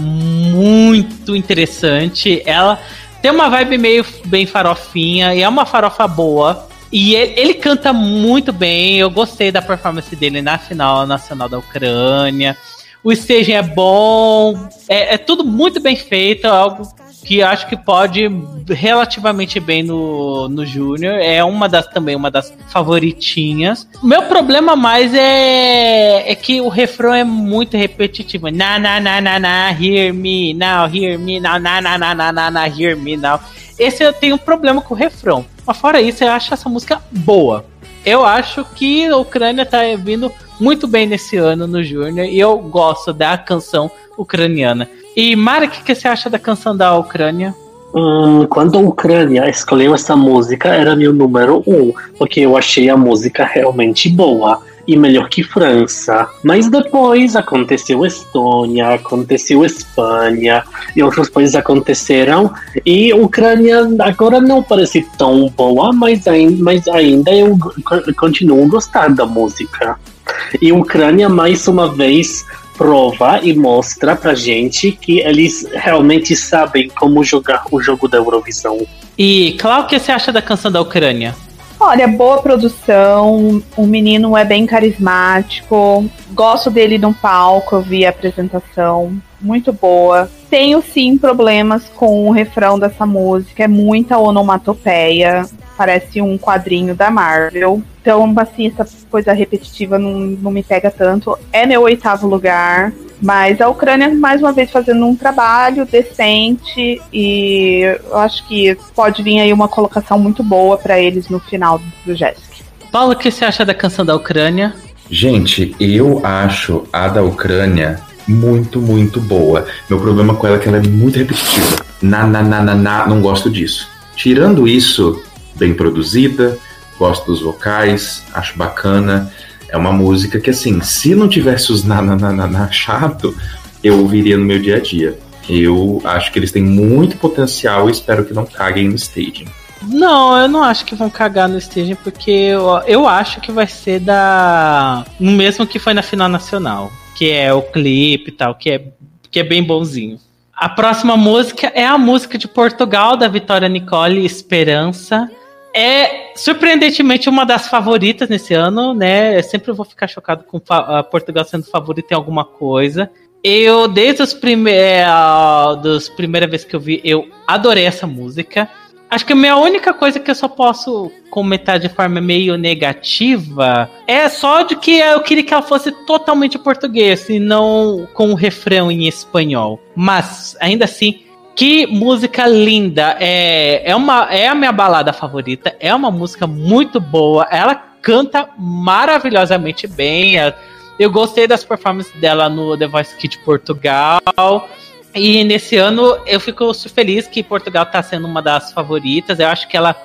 S2: muito interessante. Ela tem uma vibe meio bem farofinha, e é uma farofa boa. E ele, ele canta muito bem. Eu gostei da performance dele na final nacional da Ucrânia. O staging é bom. É, é tudo muito bem feito. Algo que acho que pode relativamente bem no, no Júnior. É uma das também uma das favoritinhas. O meu problema mais é, é que o refrão é muito repetitivo. Na na na na na, hear me now, hear me now, na na na na na na, hear me now. Esse eu tenho um problema com o refrão. Mas fora isso, eu acho essa música boa. Eu acho que a Ucrânia tá vindo muito bem nesse ano no Júnior, e eu gosto da canção ucraniana. E Mara, o que, que você acha da canção da Ucrânia?
S3: Hum, quando a Ucrânia escolheu essa música, era meu número um, porque eu achei a música realmente boa e melhor que França. Mas depois aconteceu Estônia, aconteceu Espanha e outros países aconteceram, e a Ucrânia agora não parece tão boa, mas ainda, mas ainda eu continuo a gostar da música. E a Ucrânia mais uma vez prova e mostra pra gente que eles realmente sabem como jogar o jogo da Eurovisão.
S2: E claro, o que você acha da canção da Ucrânia?
S5: Olha, boa produção, o menino é bem carismático, gosto dele no palco, eu vi a apresentação, muito boa. Tenho sim problemas com o refrão dessa música, é muita onomatopeia, parece um quadrinho da Marvel. Então, assim, essa coisa repetitiva não, não me pega tanto. É meu oitavo lugar, mas a Ucrânia, mais uma vez, fazendo um trabalho decente e eu acho que pode vir aí uma colocação muito boa para eles no final do Jessica.
S2: Paulo, o que você acha da canção da Ucrânia?
S7: Gente, eu acho a da Ucrânia muito, muito boa. Meu problema com ela é que ela é muito repetitiva. Na, na, na, na, na, não gosto disso. Tirando isso, bem produzida, gosto dos vocais, acho bacana. É uma música que, assim, se não tivesse os na, na, na, na, na chato, eu ouviria no meu dia a dia. Eu acho que eles têm muito potencial e espero que não caguem no staging.
S2: Não, eu não acho que vão cagar no staging, porque eu, eu acho que vai ser da... o mesmo que foi na final nacional, que é o clipe e tal, que é, que é bem bonzinho. A próxima música é a música de Portugal, da Vitória Nicole, Esperança. É, surpreendentemente, uma das favoritas nesse ano, né? Eu sempre vou ficar chocado com fa- Portugal sendo favorita em alguma coisa. Eu, desde os primeiros, primeira vez que eu vi, eu adorei essa música. Acho que a minha única coisa que eu só posso comentar de forma meio negativa é só de que eu queria que ela fosse totalmente em português e não com o refrão em espanhol. Mas, ainda assim, que música linda. É, é, uma, é a minha balada favorita. É uma música muito boa. Ela canta maravilhosamente bem. Eu gostei das performances dela no The Voice Kids Portugal. E nesse ano eu fico feliz que Portugal está sendo uma das favoritas. Eu acho que ela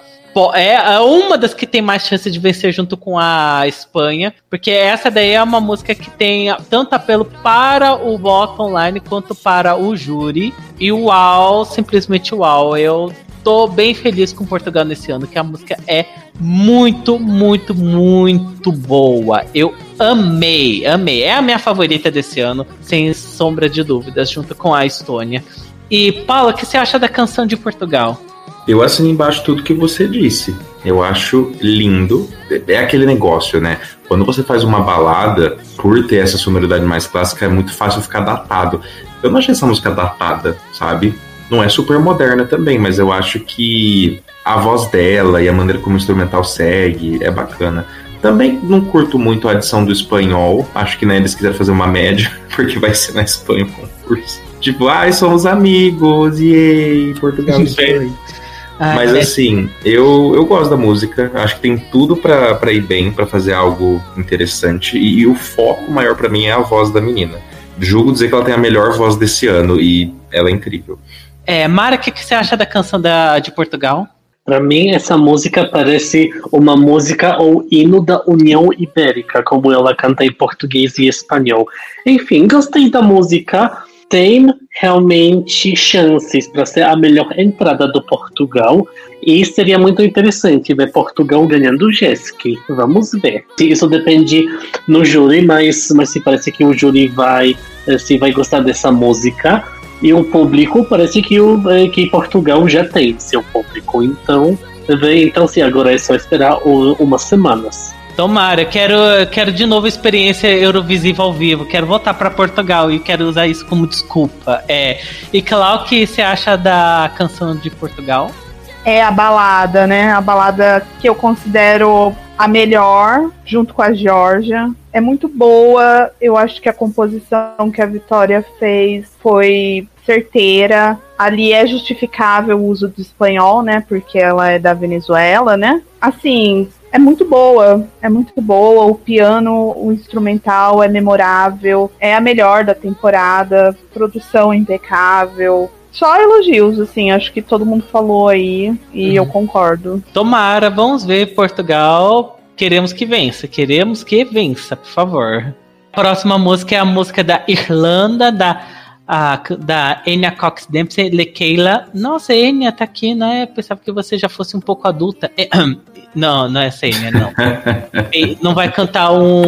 S2: é uma das que tem mais chance de vencer junto com a Espanha, porque essa daí é uma música que tem tanto apelo para o voto online quanto para o júri. E uau, simplesmente uau. Eu tô bem feliz com Portugal nesse ano, que a música é muito, muito, muito boa. Eu amei, amei. É a minha favorita desse ano, sem sombra de dúvidas, junto com a Estônia. E, Paula, o que você acha da canção de Portugal?
S7: Eu assino embaixo tudo que você disse. Eu acho lindo. É aquele negócio, né? Quando você faz uma balada, por ter essa sonoridade mais clássica, é muito fácil ficar datado. Eu não achei essa música datada, sabe? Não é super moderna também, mas eu acho que a voz dela e a maneira como o instrumental segue é bacana. Também não curto muito a adição do espanhol. Acho que né, eles quiseram fazer uma média, porque vai ser na Espanha o concurso. Tipo, ai, somos amigos, yay, Portugal e Espanha.
S2: Ah,
S7: Mas
S2: é.
S7: assim, eu, eu gosto da música. Acho que tem tudo pra, pra ir bem, pra fazer algo interessante. E, e o foco maior pra mim é a voz da menina. Julgo dizer que ela tem a melhor voz desse ano e ela é incrível.
S2: É, Mara, o que, que você acha da canção da, de Portugal?
S3: Para mim, essa música parece uma música ou hino da União Ibérica, como ela canta em português e espanhol. Enfim, gostei da música. Tem realmente chances para ser a melhor entrada do Portugal. E seria muito interessante ver Portugal ganhando o Jessica. Vamos ver. Isso depende no júri, mas, mas se parece que o júri vai, se vai gostar dessa música. E o público, parece que, o, que Portugal já tem seu público. Então, então sim, agora é só esperar o, umas semanas.
S2: Tomara, eu quero, quero de novo a experiência Eurovisiva ao vivo. Quero voltar para Portugal e quero usar isso como desculpa. É. E Clau, o que você acha da canção de Portugal?
S5: É a balada, né? A balada que eu considero a melhor, junto com a Geórgia. É muito boa. Eu acho que a composição que a Vitória fez foi certeira. Ali é justificável o uso do espanhol, né? Porque ela é da Venezuela, né? Assim, é muito boa. É muito boa. O piano, o instrumental é memorável. É a melhor da temporada. Produção impecável. Só elogios, assim, acho que todo mundo falou aí e uhum. eu concordo.
S2: Tomara, vamos ver Portugal. Queremos que vença, queremos que vença, por favor. A próxima música é a música da Irlanda, da, a, da Enya Cox Dempsey, Lekeila. Nossa, Enya tá aqui, né? Eu pensava que você já fosse um pouco adulta. É, não, não é essa Enya, não. Não vai cantar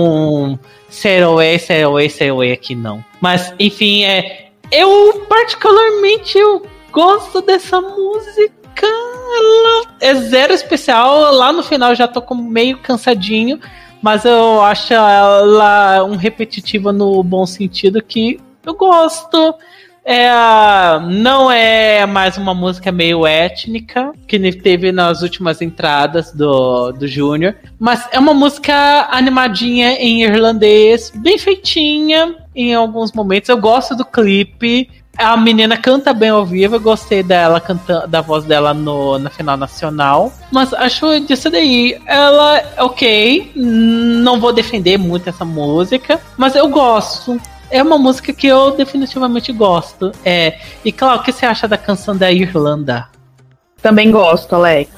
S2: um Sail Away, Sail Away, Sail Away aqui, não. Mas, enfim, é... Eu, particularmente, eu gosto dessa música. ela é zero especial. Lá no final eu já tô meio cansadinho, mas eu acho ela um repetitiva no bom sentido que eu gosto. É, não é mais uma música meio étnica, que teve nas últimas entradas do, do Júnior, mas é uma música animadinha em irlandês, bem feitinha em alguns momentos. Eu gosto do clipe, a menina canta bem ao vivo, eu gostei dela cantando, da voz dela no, na final nacional, mas acho disso daí, ela é ok, não vou defender muito essa música, mas eu gosto. É uma música que eu definitivamente gosto. É, e claro, o que você acha da canção da Irlanda?
S5: Também gosto, Alex.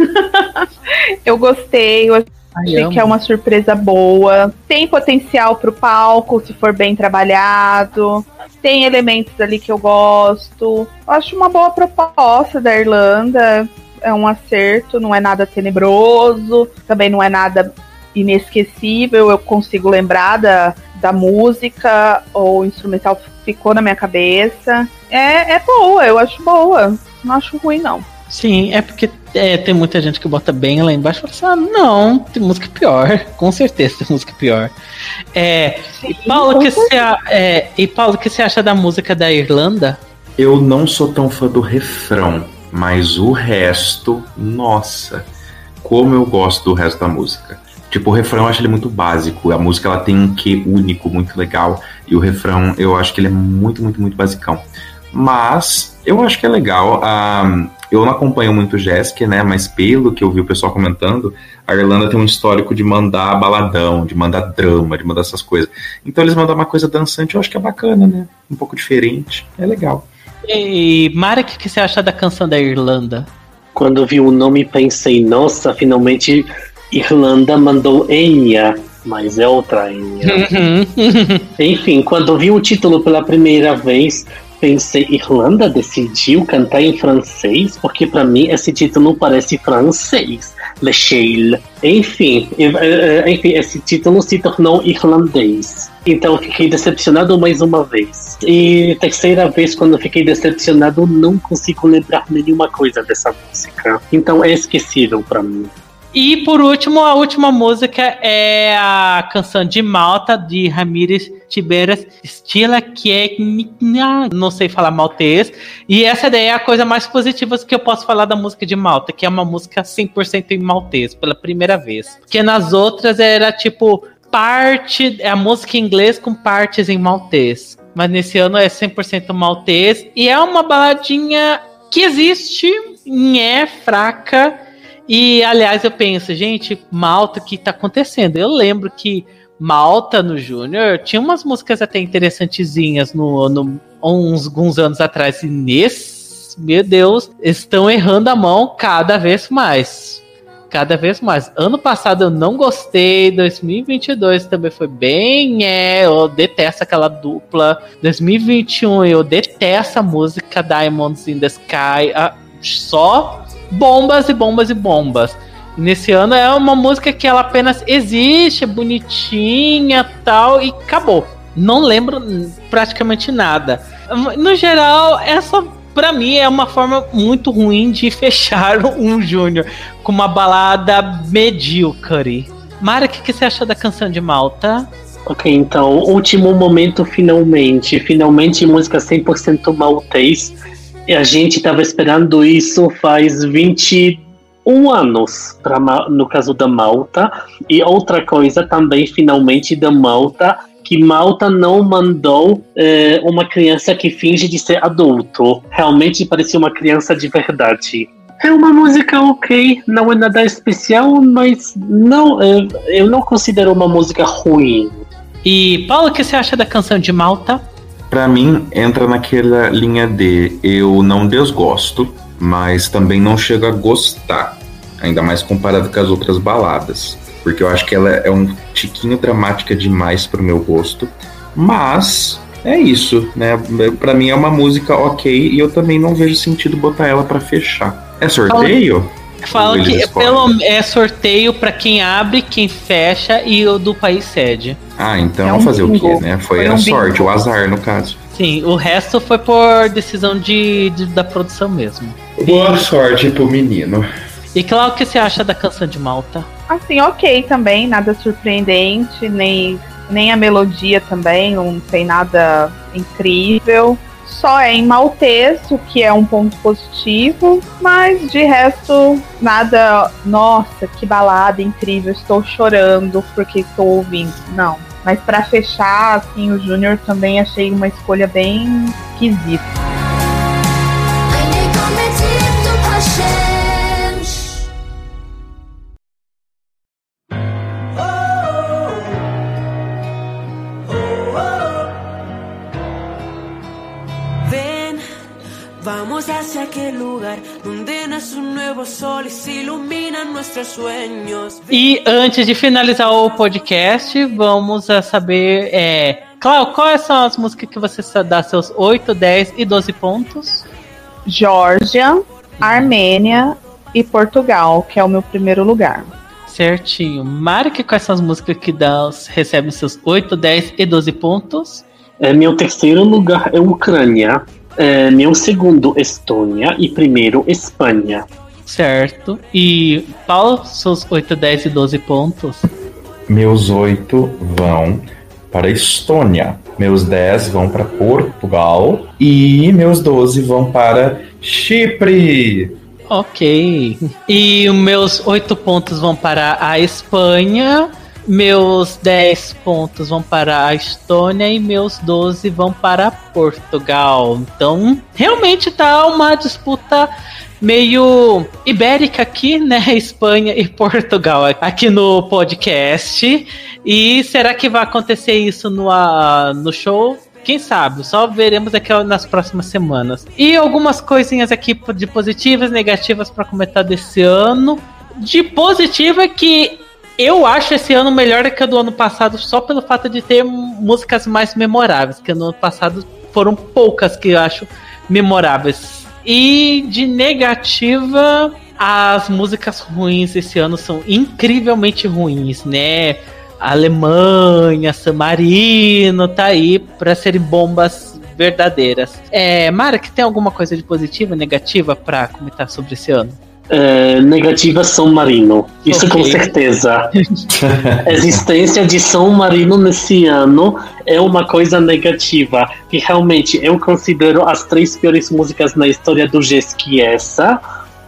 S5: Eu gostei, eu achei Ai, que é uma surpresa boa. Tem potencial pro palco, se for bem trabalhado. Tem elementos ali que eu gosto. Eu acho uma boa proposta da Irlanda. É um acerto, não é nada tenebroso. Também não é nada inesquecível. Eu consigo lembrar da... da música, ou o instrumental ficou na minha cabeça. É, é boa, eu acho boa. Não acho ruim, não.
S2: Sim, é porque é, tem muita gente que bota bem lá embaixo e fala assim, ah, não, tem música pior. Com certeza tem música pior. É, Sim, e, Paulo, que você, é, e Paulo, o que você acha da música da Irlanda?
S4: Eu não sou tão fã do refrão, mas o resto, nossa, como eu gosto do resto da música. Tipo, o refrão eu acho ele muito básico. A música ela tem um quê único, muito legal. E o refrão eu acho que ele é muito, muito, muito basicão. Mas eu acho que é legal. Ah, eu não acompanho muito o Jéssica, né? Mas pelo que eu vi o pessoal comentando, a Irlanda tem um histórico de mandar baladão, de mandar drama, de mandar essas coisas. Então eles mandam uma coisa dançante, eu acho que é bacana, né? Um pouco diferente. É legal.
S2: E Marek, o que você acha da canção da Irlanda?
S3: Quando eu vi o nome pensei, nossa, finalmente... Irlanda mandou Enya, mas é outra Enya. Enfim, quando vi o título pela primeira vez, pensei, Irlanda decidiu cantar em francês? Porque pra mim esse título parece francês. Le Chale. Enfim, enfim, esse título se tornou irlandês. Então fiquei decepcionado mais uma vez. E terceira vez, quando fiquei decepcionado, não consigo lembrar nenhuma coisa dessa música. Então é esquecível pra mim.
S2: E por último, a última música é a canção de Malta, de Ramírez Tiberas, Stila Kieknia, não sei falar maltês. E essa daí é a coisa mais positiva que eu posso falar da música de Malta, que é uma música cem por cento em maltês, pela primeira vez. Porque nas outras era tipo parte, é a música em inglês com partes em maltês. Mas nesse ano é cem por cento maltês. E é uma baladinha que existe, é fraca. E, aliás, eu penso, gente, Malta, o que tá acontecendo? Eu lembro que Malta, no Júnior, tinha umas músicas até interessantezinhas no, no, uns, alguns anos atrás. E nesse, meu Deus, estão errando a mão cada vez mais. Cada vez mais. Ano passado eu não gostei, dois mil e vinte e dois também foi bem, é, eu detesto aquela dupla. dois mil e vinte e um eu detesto a música Diamonds in the Sky. Ah, só... bombas e bombas e bombas. E nesse ano é uma música que ela apenas existe, é bonitinha, tal, e acabou. Não lembro praticamente nada. No geral, essa pra mim é uma forma muito ruim de fechar um Júnior com uma balada medíocre. Mara, o que, que você achou da canção de Malta?
S3: Ok, então, último momento, finalmente. Finalmente, música cem por cento maltês. A gente estava esperando isso faz vinte e um anos, pra, no caso da Malta. E outra coisa também, finalmente, da Malta, que Malta não mandou é, uma criança que finge de ser adulto. Realmente parecia uma criança de verdade. É uma música ok, não é nada especial, mas não, é, eu não considero uma música ruim.
S2: E, Paulo, o que você acha da canção de Malta?
S4: Pra mim, entra naquela linha de eu não desgosto, mas também não chego a gostar. Ainda mais comparado com as outras baladas. Porque eu acho que ela é um tiquinho dramática demais pro meu gosto. Mas é isso, né? Pra mim é uma música ok e eu também não vejo sentido botar ela pra fechar. É sorteio?
S2: Fala que pelo, é sorteio pra quem abre, quem fecha e o do país sede.
S4: Ah, então é um fazer bingo. O quê, né? Foi, foi a um sorte, bingo. O azar no caso.
S2: Sim, o resto foi por decisão de, de, da produção mesmo.
S7: Boa sorte pro menino.
S2: E claro, o que você acha da Canção de Malta?
S5: Assim, ok também, nada surpreendente, nem, nem a melodia também, não tem nada incrível. Só é em maltês, o que é um ponto positivo, mas de resto, nada, nossa, que balada incrível, estou chorando porque estou ouvindo. Não, mas pra fechar, assim, o Júnior também achei uma escolha bem esquisita.
S6: Vamos hacia aquel lugar donde nace un nuevo sol y se iluminan nuestros sueños.
S2: E antes de finalizar o podcast, vamos a saber, é, Cláudio, quais são as músicas que você dá seus oito, dez e doze pontos?
S5: Geórgia, Armênia e Portugal, que é o meu primeiro lugar.
S2: Certinho. Mari, quais são as músicas que dá, recebem seus oito, dez e doze pontos?
S3: É, meu terceiro lugar é Ucrânia. É, meu segundo, Estônia. E primeiro, Espanha.
S2: Certo. E Paulo, seus oito, dez e doze pontos?
S7: Meus oito vão para Estônia. Meus dez vão para Portugal. E meus doze vão para Chipre.
S2: Ok. E os meus oito pontos vão para a Espanha. Meus dez pontos vão para a Estônia e meus doze vão para Portugal. Então, realmente tá uma disputa meio ibérica aqui, né? Espanha e Portugal aqui no podcast. E será que vai acontecer isso no, uh, no show? Quem sabe? Só veremos aqui nas próximas semanas. E algumas coisinhas aqui de positivas e negativas para comentar desse ano. De positivo é que eu acho esse ano melhor do que o do ano passado, só pelo fato de ter músicas mais memoráveis, que no ano passado foram poucas que eu acho memoráveis. E de negativa, as músicas ruins esse ano são incrivelmente ruins, né? A Alemanha, San Marino, tá aí pra serem bombas verdadeiras. É, Mara, que tem alguma coisa de positiva, negativa pra comentar sobre esse ano?
S3: É, negativa São Marino, isso okay. Com certeza. A existência de São Marino nesse ano é uma coisa negativa, que realmente eu considero as três piores músicas na história do Jeski essa,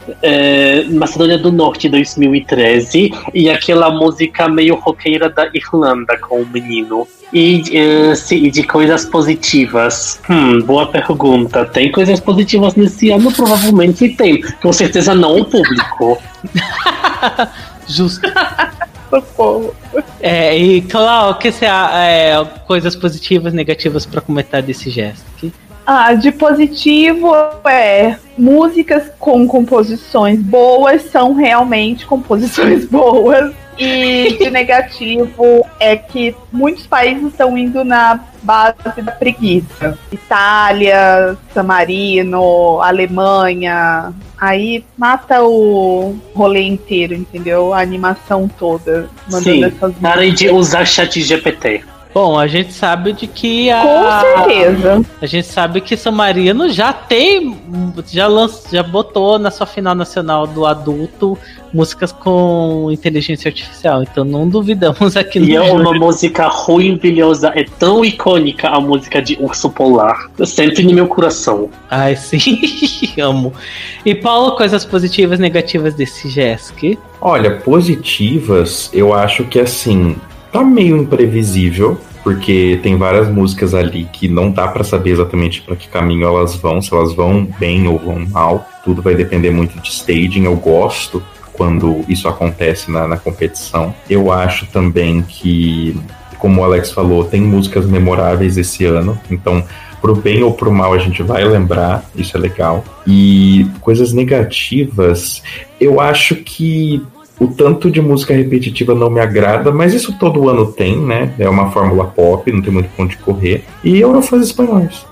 S3: é, Macedônia do Norte dois mil e treze e aquela música meio roqueira da Irlanda com o menino. E uh, sim, de coisas positivas. Hum, boa pergunta. Tem coisas positivas nesse ano? Provavelmente tem. Com certeza não o público.
S2: Justo. É, e Cláudio, o que você é, coisas positivas, negativas para comentar desse gesto aqui?
S5: Ah, de positivo é músicas com composições boas são realmente composições boas. E de negativo é que muitos países estão indo na base da preguiça. Itália, San Marino, Alemanha. Aí mata o rolê inteiro, entendeu? A animação toda. Mandando
S3: Sim,
S5: essas
S3: parem de usar chat G P T.
S2: Bom, a gente sabe de que a...
S5: Com certeza.
S2: A gente sabe que San Marino já tem, já, lanç, já botou na sua final nacional do adulto músicas com inteligência artificial, então não duvidamos aqui no
S3: E é
S2: jogo.
S3: uma música ruimbilhosa, é tão icônica a música de Urso Polar, sempre no meu coração.
S2: Ai, sim, amo. E Paulo, coisas positivas e negativas desse Jesk?
S7: Olha, positivas, eu acho que assim... Tá meio imprevisível, porque tem várias músicas ali que não dá pra saber exatamente pra que caminho elas vão, se elas vão bem ou vão mal. Tudo vai depender muito de staging. Eu gosto quando isso acontece na, na competição. Eu acho também que, como o Alex falou, tem músicas memoráveis esse ano, então pro bem ou pro mal a gente vai lembrar, isso é legal. E coisas negativas, eu acho que o tanto de música repetitiva não me agrada, mas isso todo ano tem, né? É uma fórmula pop, não tem muito ponto de correr. E Eurofãs espanhóis.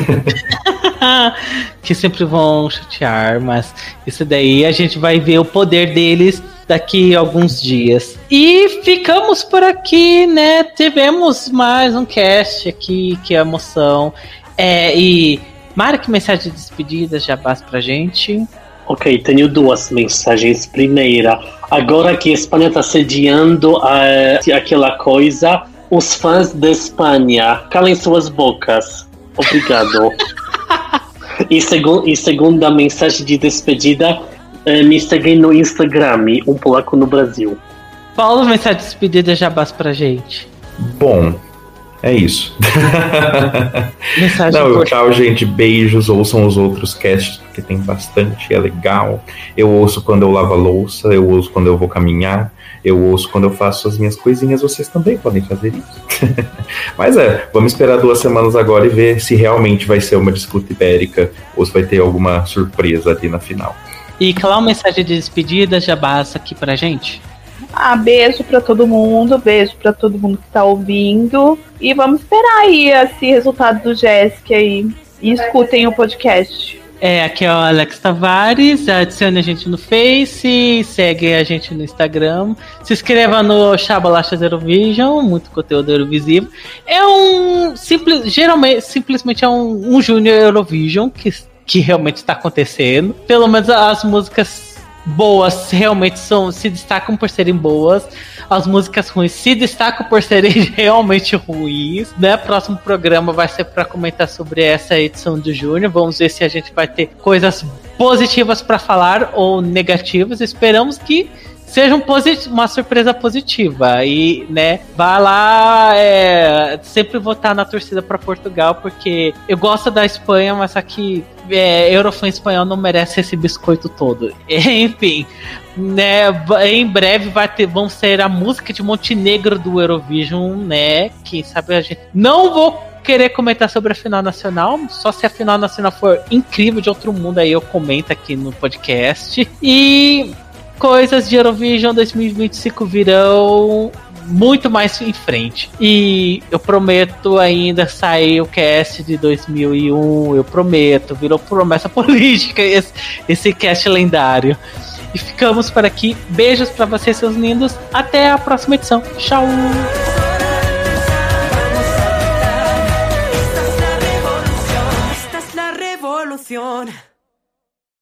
S2: Que sempre vão chatear, mas isso daí a gente vai ver o poder deles daqui a alguns dias. E ficamos por aqui, né? Tivemos mais um cast aqui, que é emoção. É, e Mari, que mensagem de despedida já basta pra gente?
S3: Ok, tenho duas mensagens. Primeira, agora que a Espanha está sediando uh, aquela coisa, os fãs da Espanha, calem suas bocas. Obrigado. e, segu- e segunda mensagem de despedida, uh, me seguem no Instagram, um polaco no Brasil.
S2: Paulo, mensagem de despedida já basta pra gente.
S7: Bom, é isso.
S2: Mensagem
S7: Não,
S2: boa.
S7: tchau, gente. Beijos. Ouçam os outros casts, que tem bastante, é legal. Eu ouço quando eu lavo a louça, eu ouço quando eu vou caminhar, eu ouço quando eu faço as minhas coisinhas. Vocês também podem fazer isso. Mas é, vamos esperar duas semanas agora e ver se realmente vai ser uma disputa ibérica ou se vai ter alguma surpresa ali na final.
S2: E claro, mensagem de despedida já basta aqui pra gente.
S5: Ah, beijo pra todo mundo, beijo pra todo mundo que tá ouvindo. E vamos esperar aí esse resultado do Jéssica aí. E escutem o podcast.
S2: É, aqui é o Alex Tavares. Adicione a gente no Face, segue a gente no Instagram. Se inscreva no Chabalacha Eurovision, muito conteúdo Eurovisivo. É um simples, geralmente, simplesmente é um, um Júnior Eurovision que, que realmente está acontecendo. Pelo menos as músicas boas realmente são, se destacam por serem boas. As músicas ruins se destacam por serem realmente ruins, né? Próximo programa vai ser para comentar sobre essa edição do Júnior. Vamos ver se a gente vai ter coisas positivas para falar ou negativas. Esperamos que seja um posit- uma surpresa positiva. E, né, vá lá, é, sempre votar na torcida para Portugal, porque eu gosto da Espanha, mas aqui é, Eurofã espanhol não merece esse biscoito todo. Enfim, né, em breve vai ter, vão ser a música de Montenegro do Eurovision, né? Quem sabe a gente. Não vou querer comentar sobre a final nacional, só se a final nacional for incrível, de outro mundo, aí eu comento aqui no podcast. E coisas de Eurovision dois mil e vinte e cinco virão muito mais em frente. E eu prometo ainda sair o cast de dois mil e um, eu prometo, virou promessa política esse, esse cast lendário. E ficamos por aqui. Beijos pra vocês, seus lindos. Até a próxima edição. Tchau!
S6: Esta es la revolución.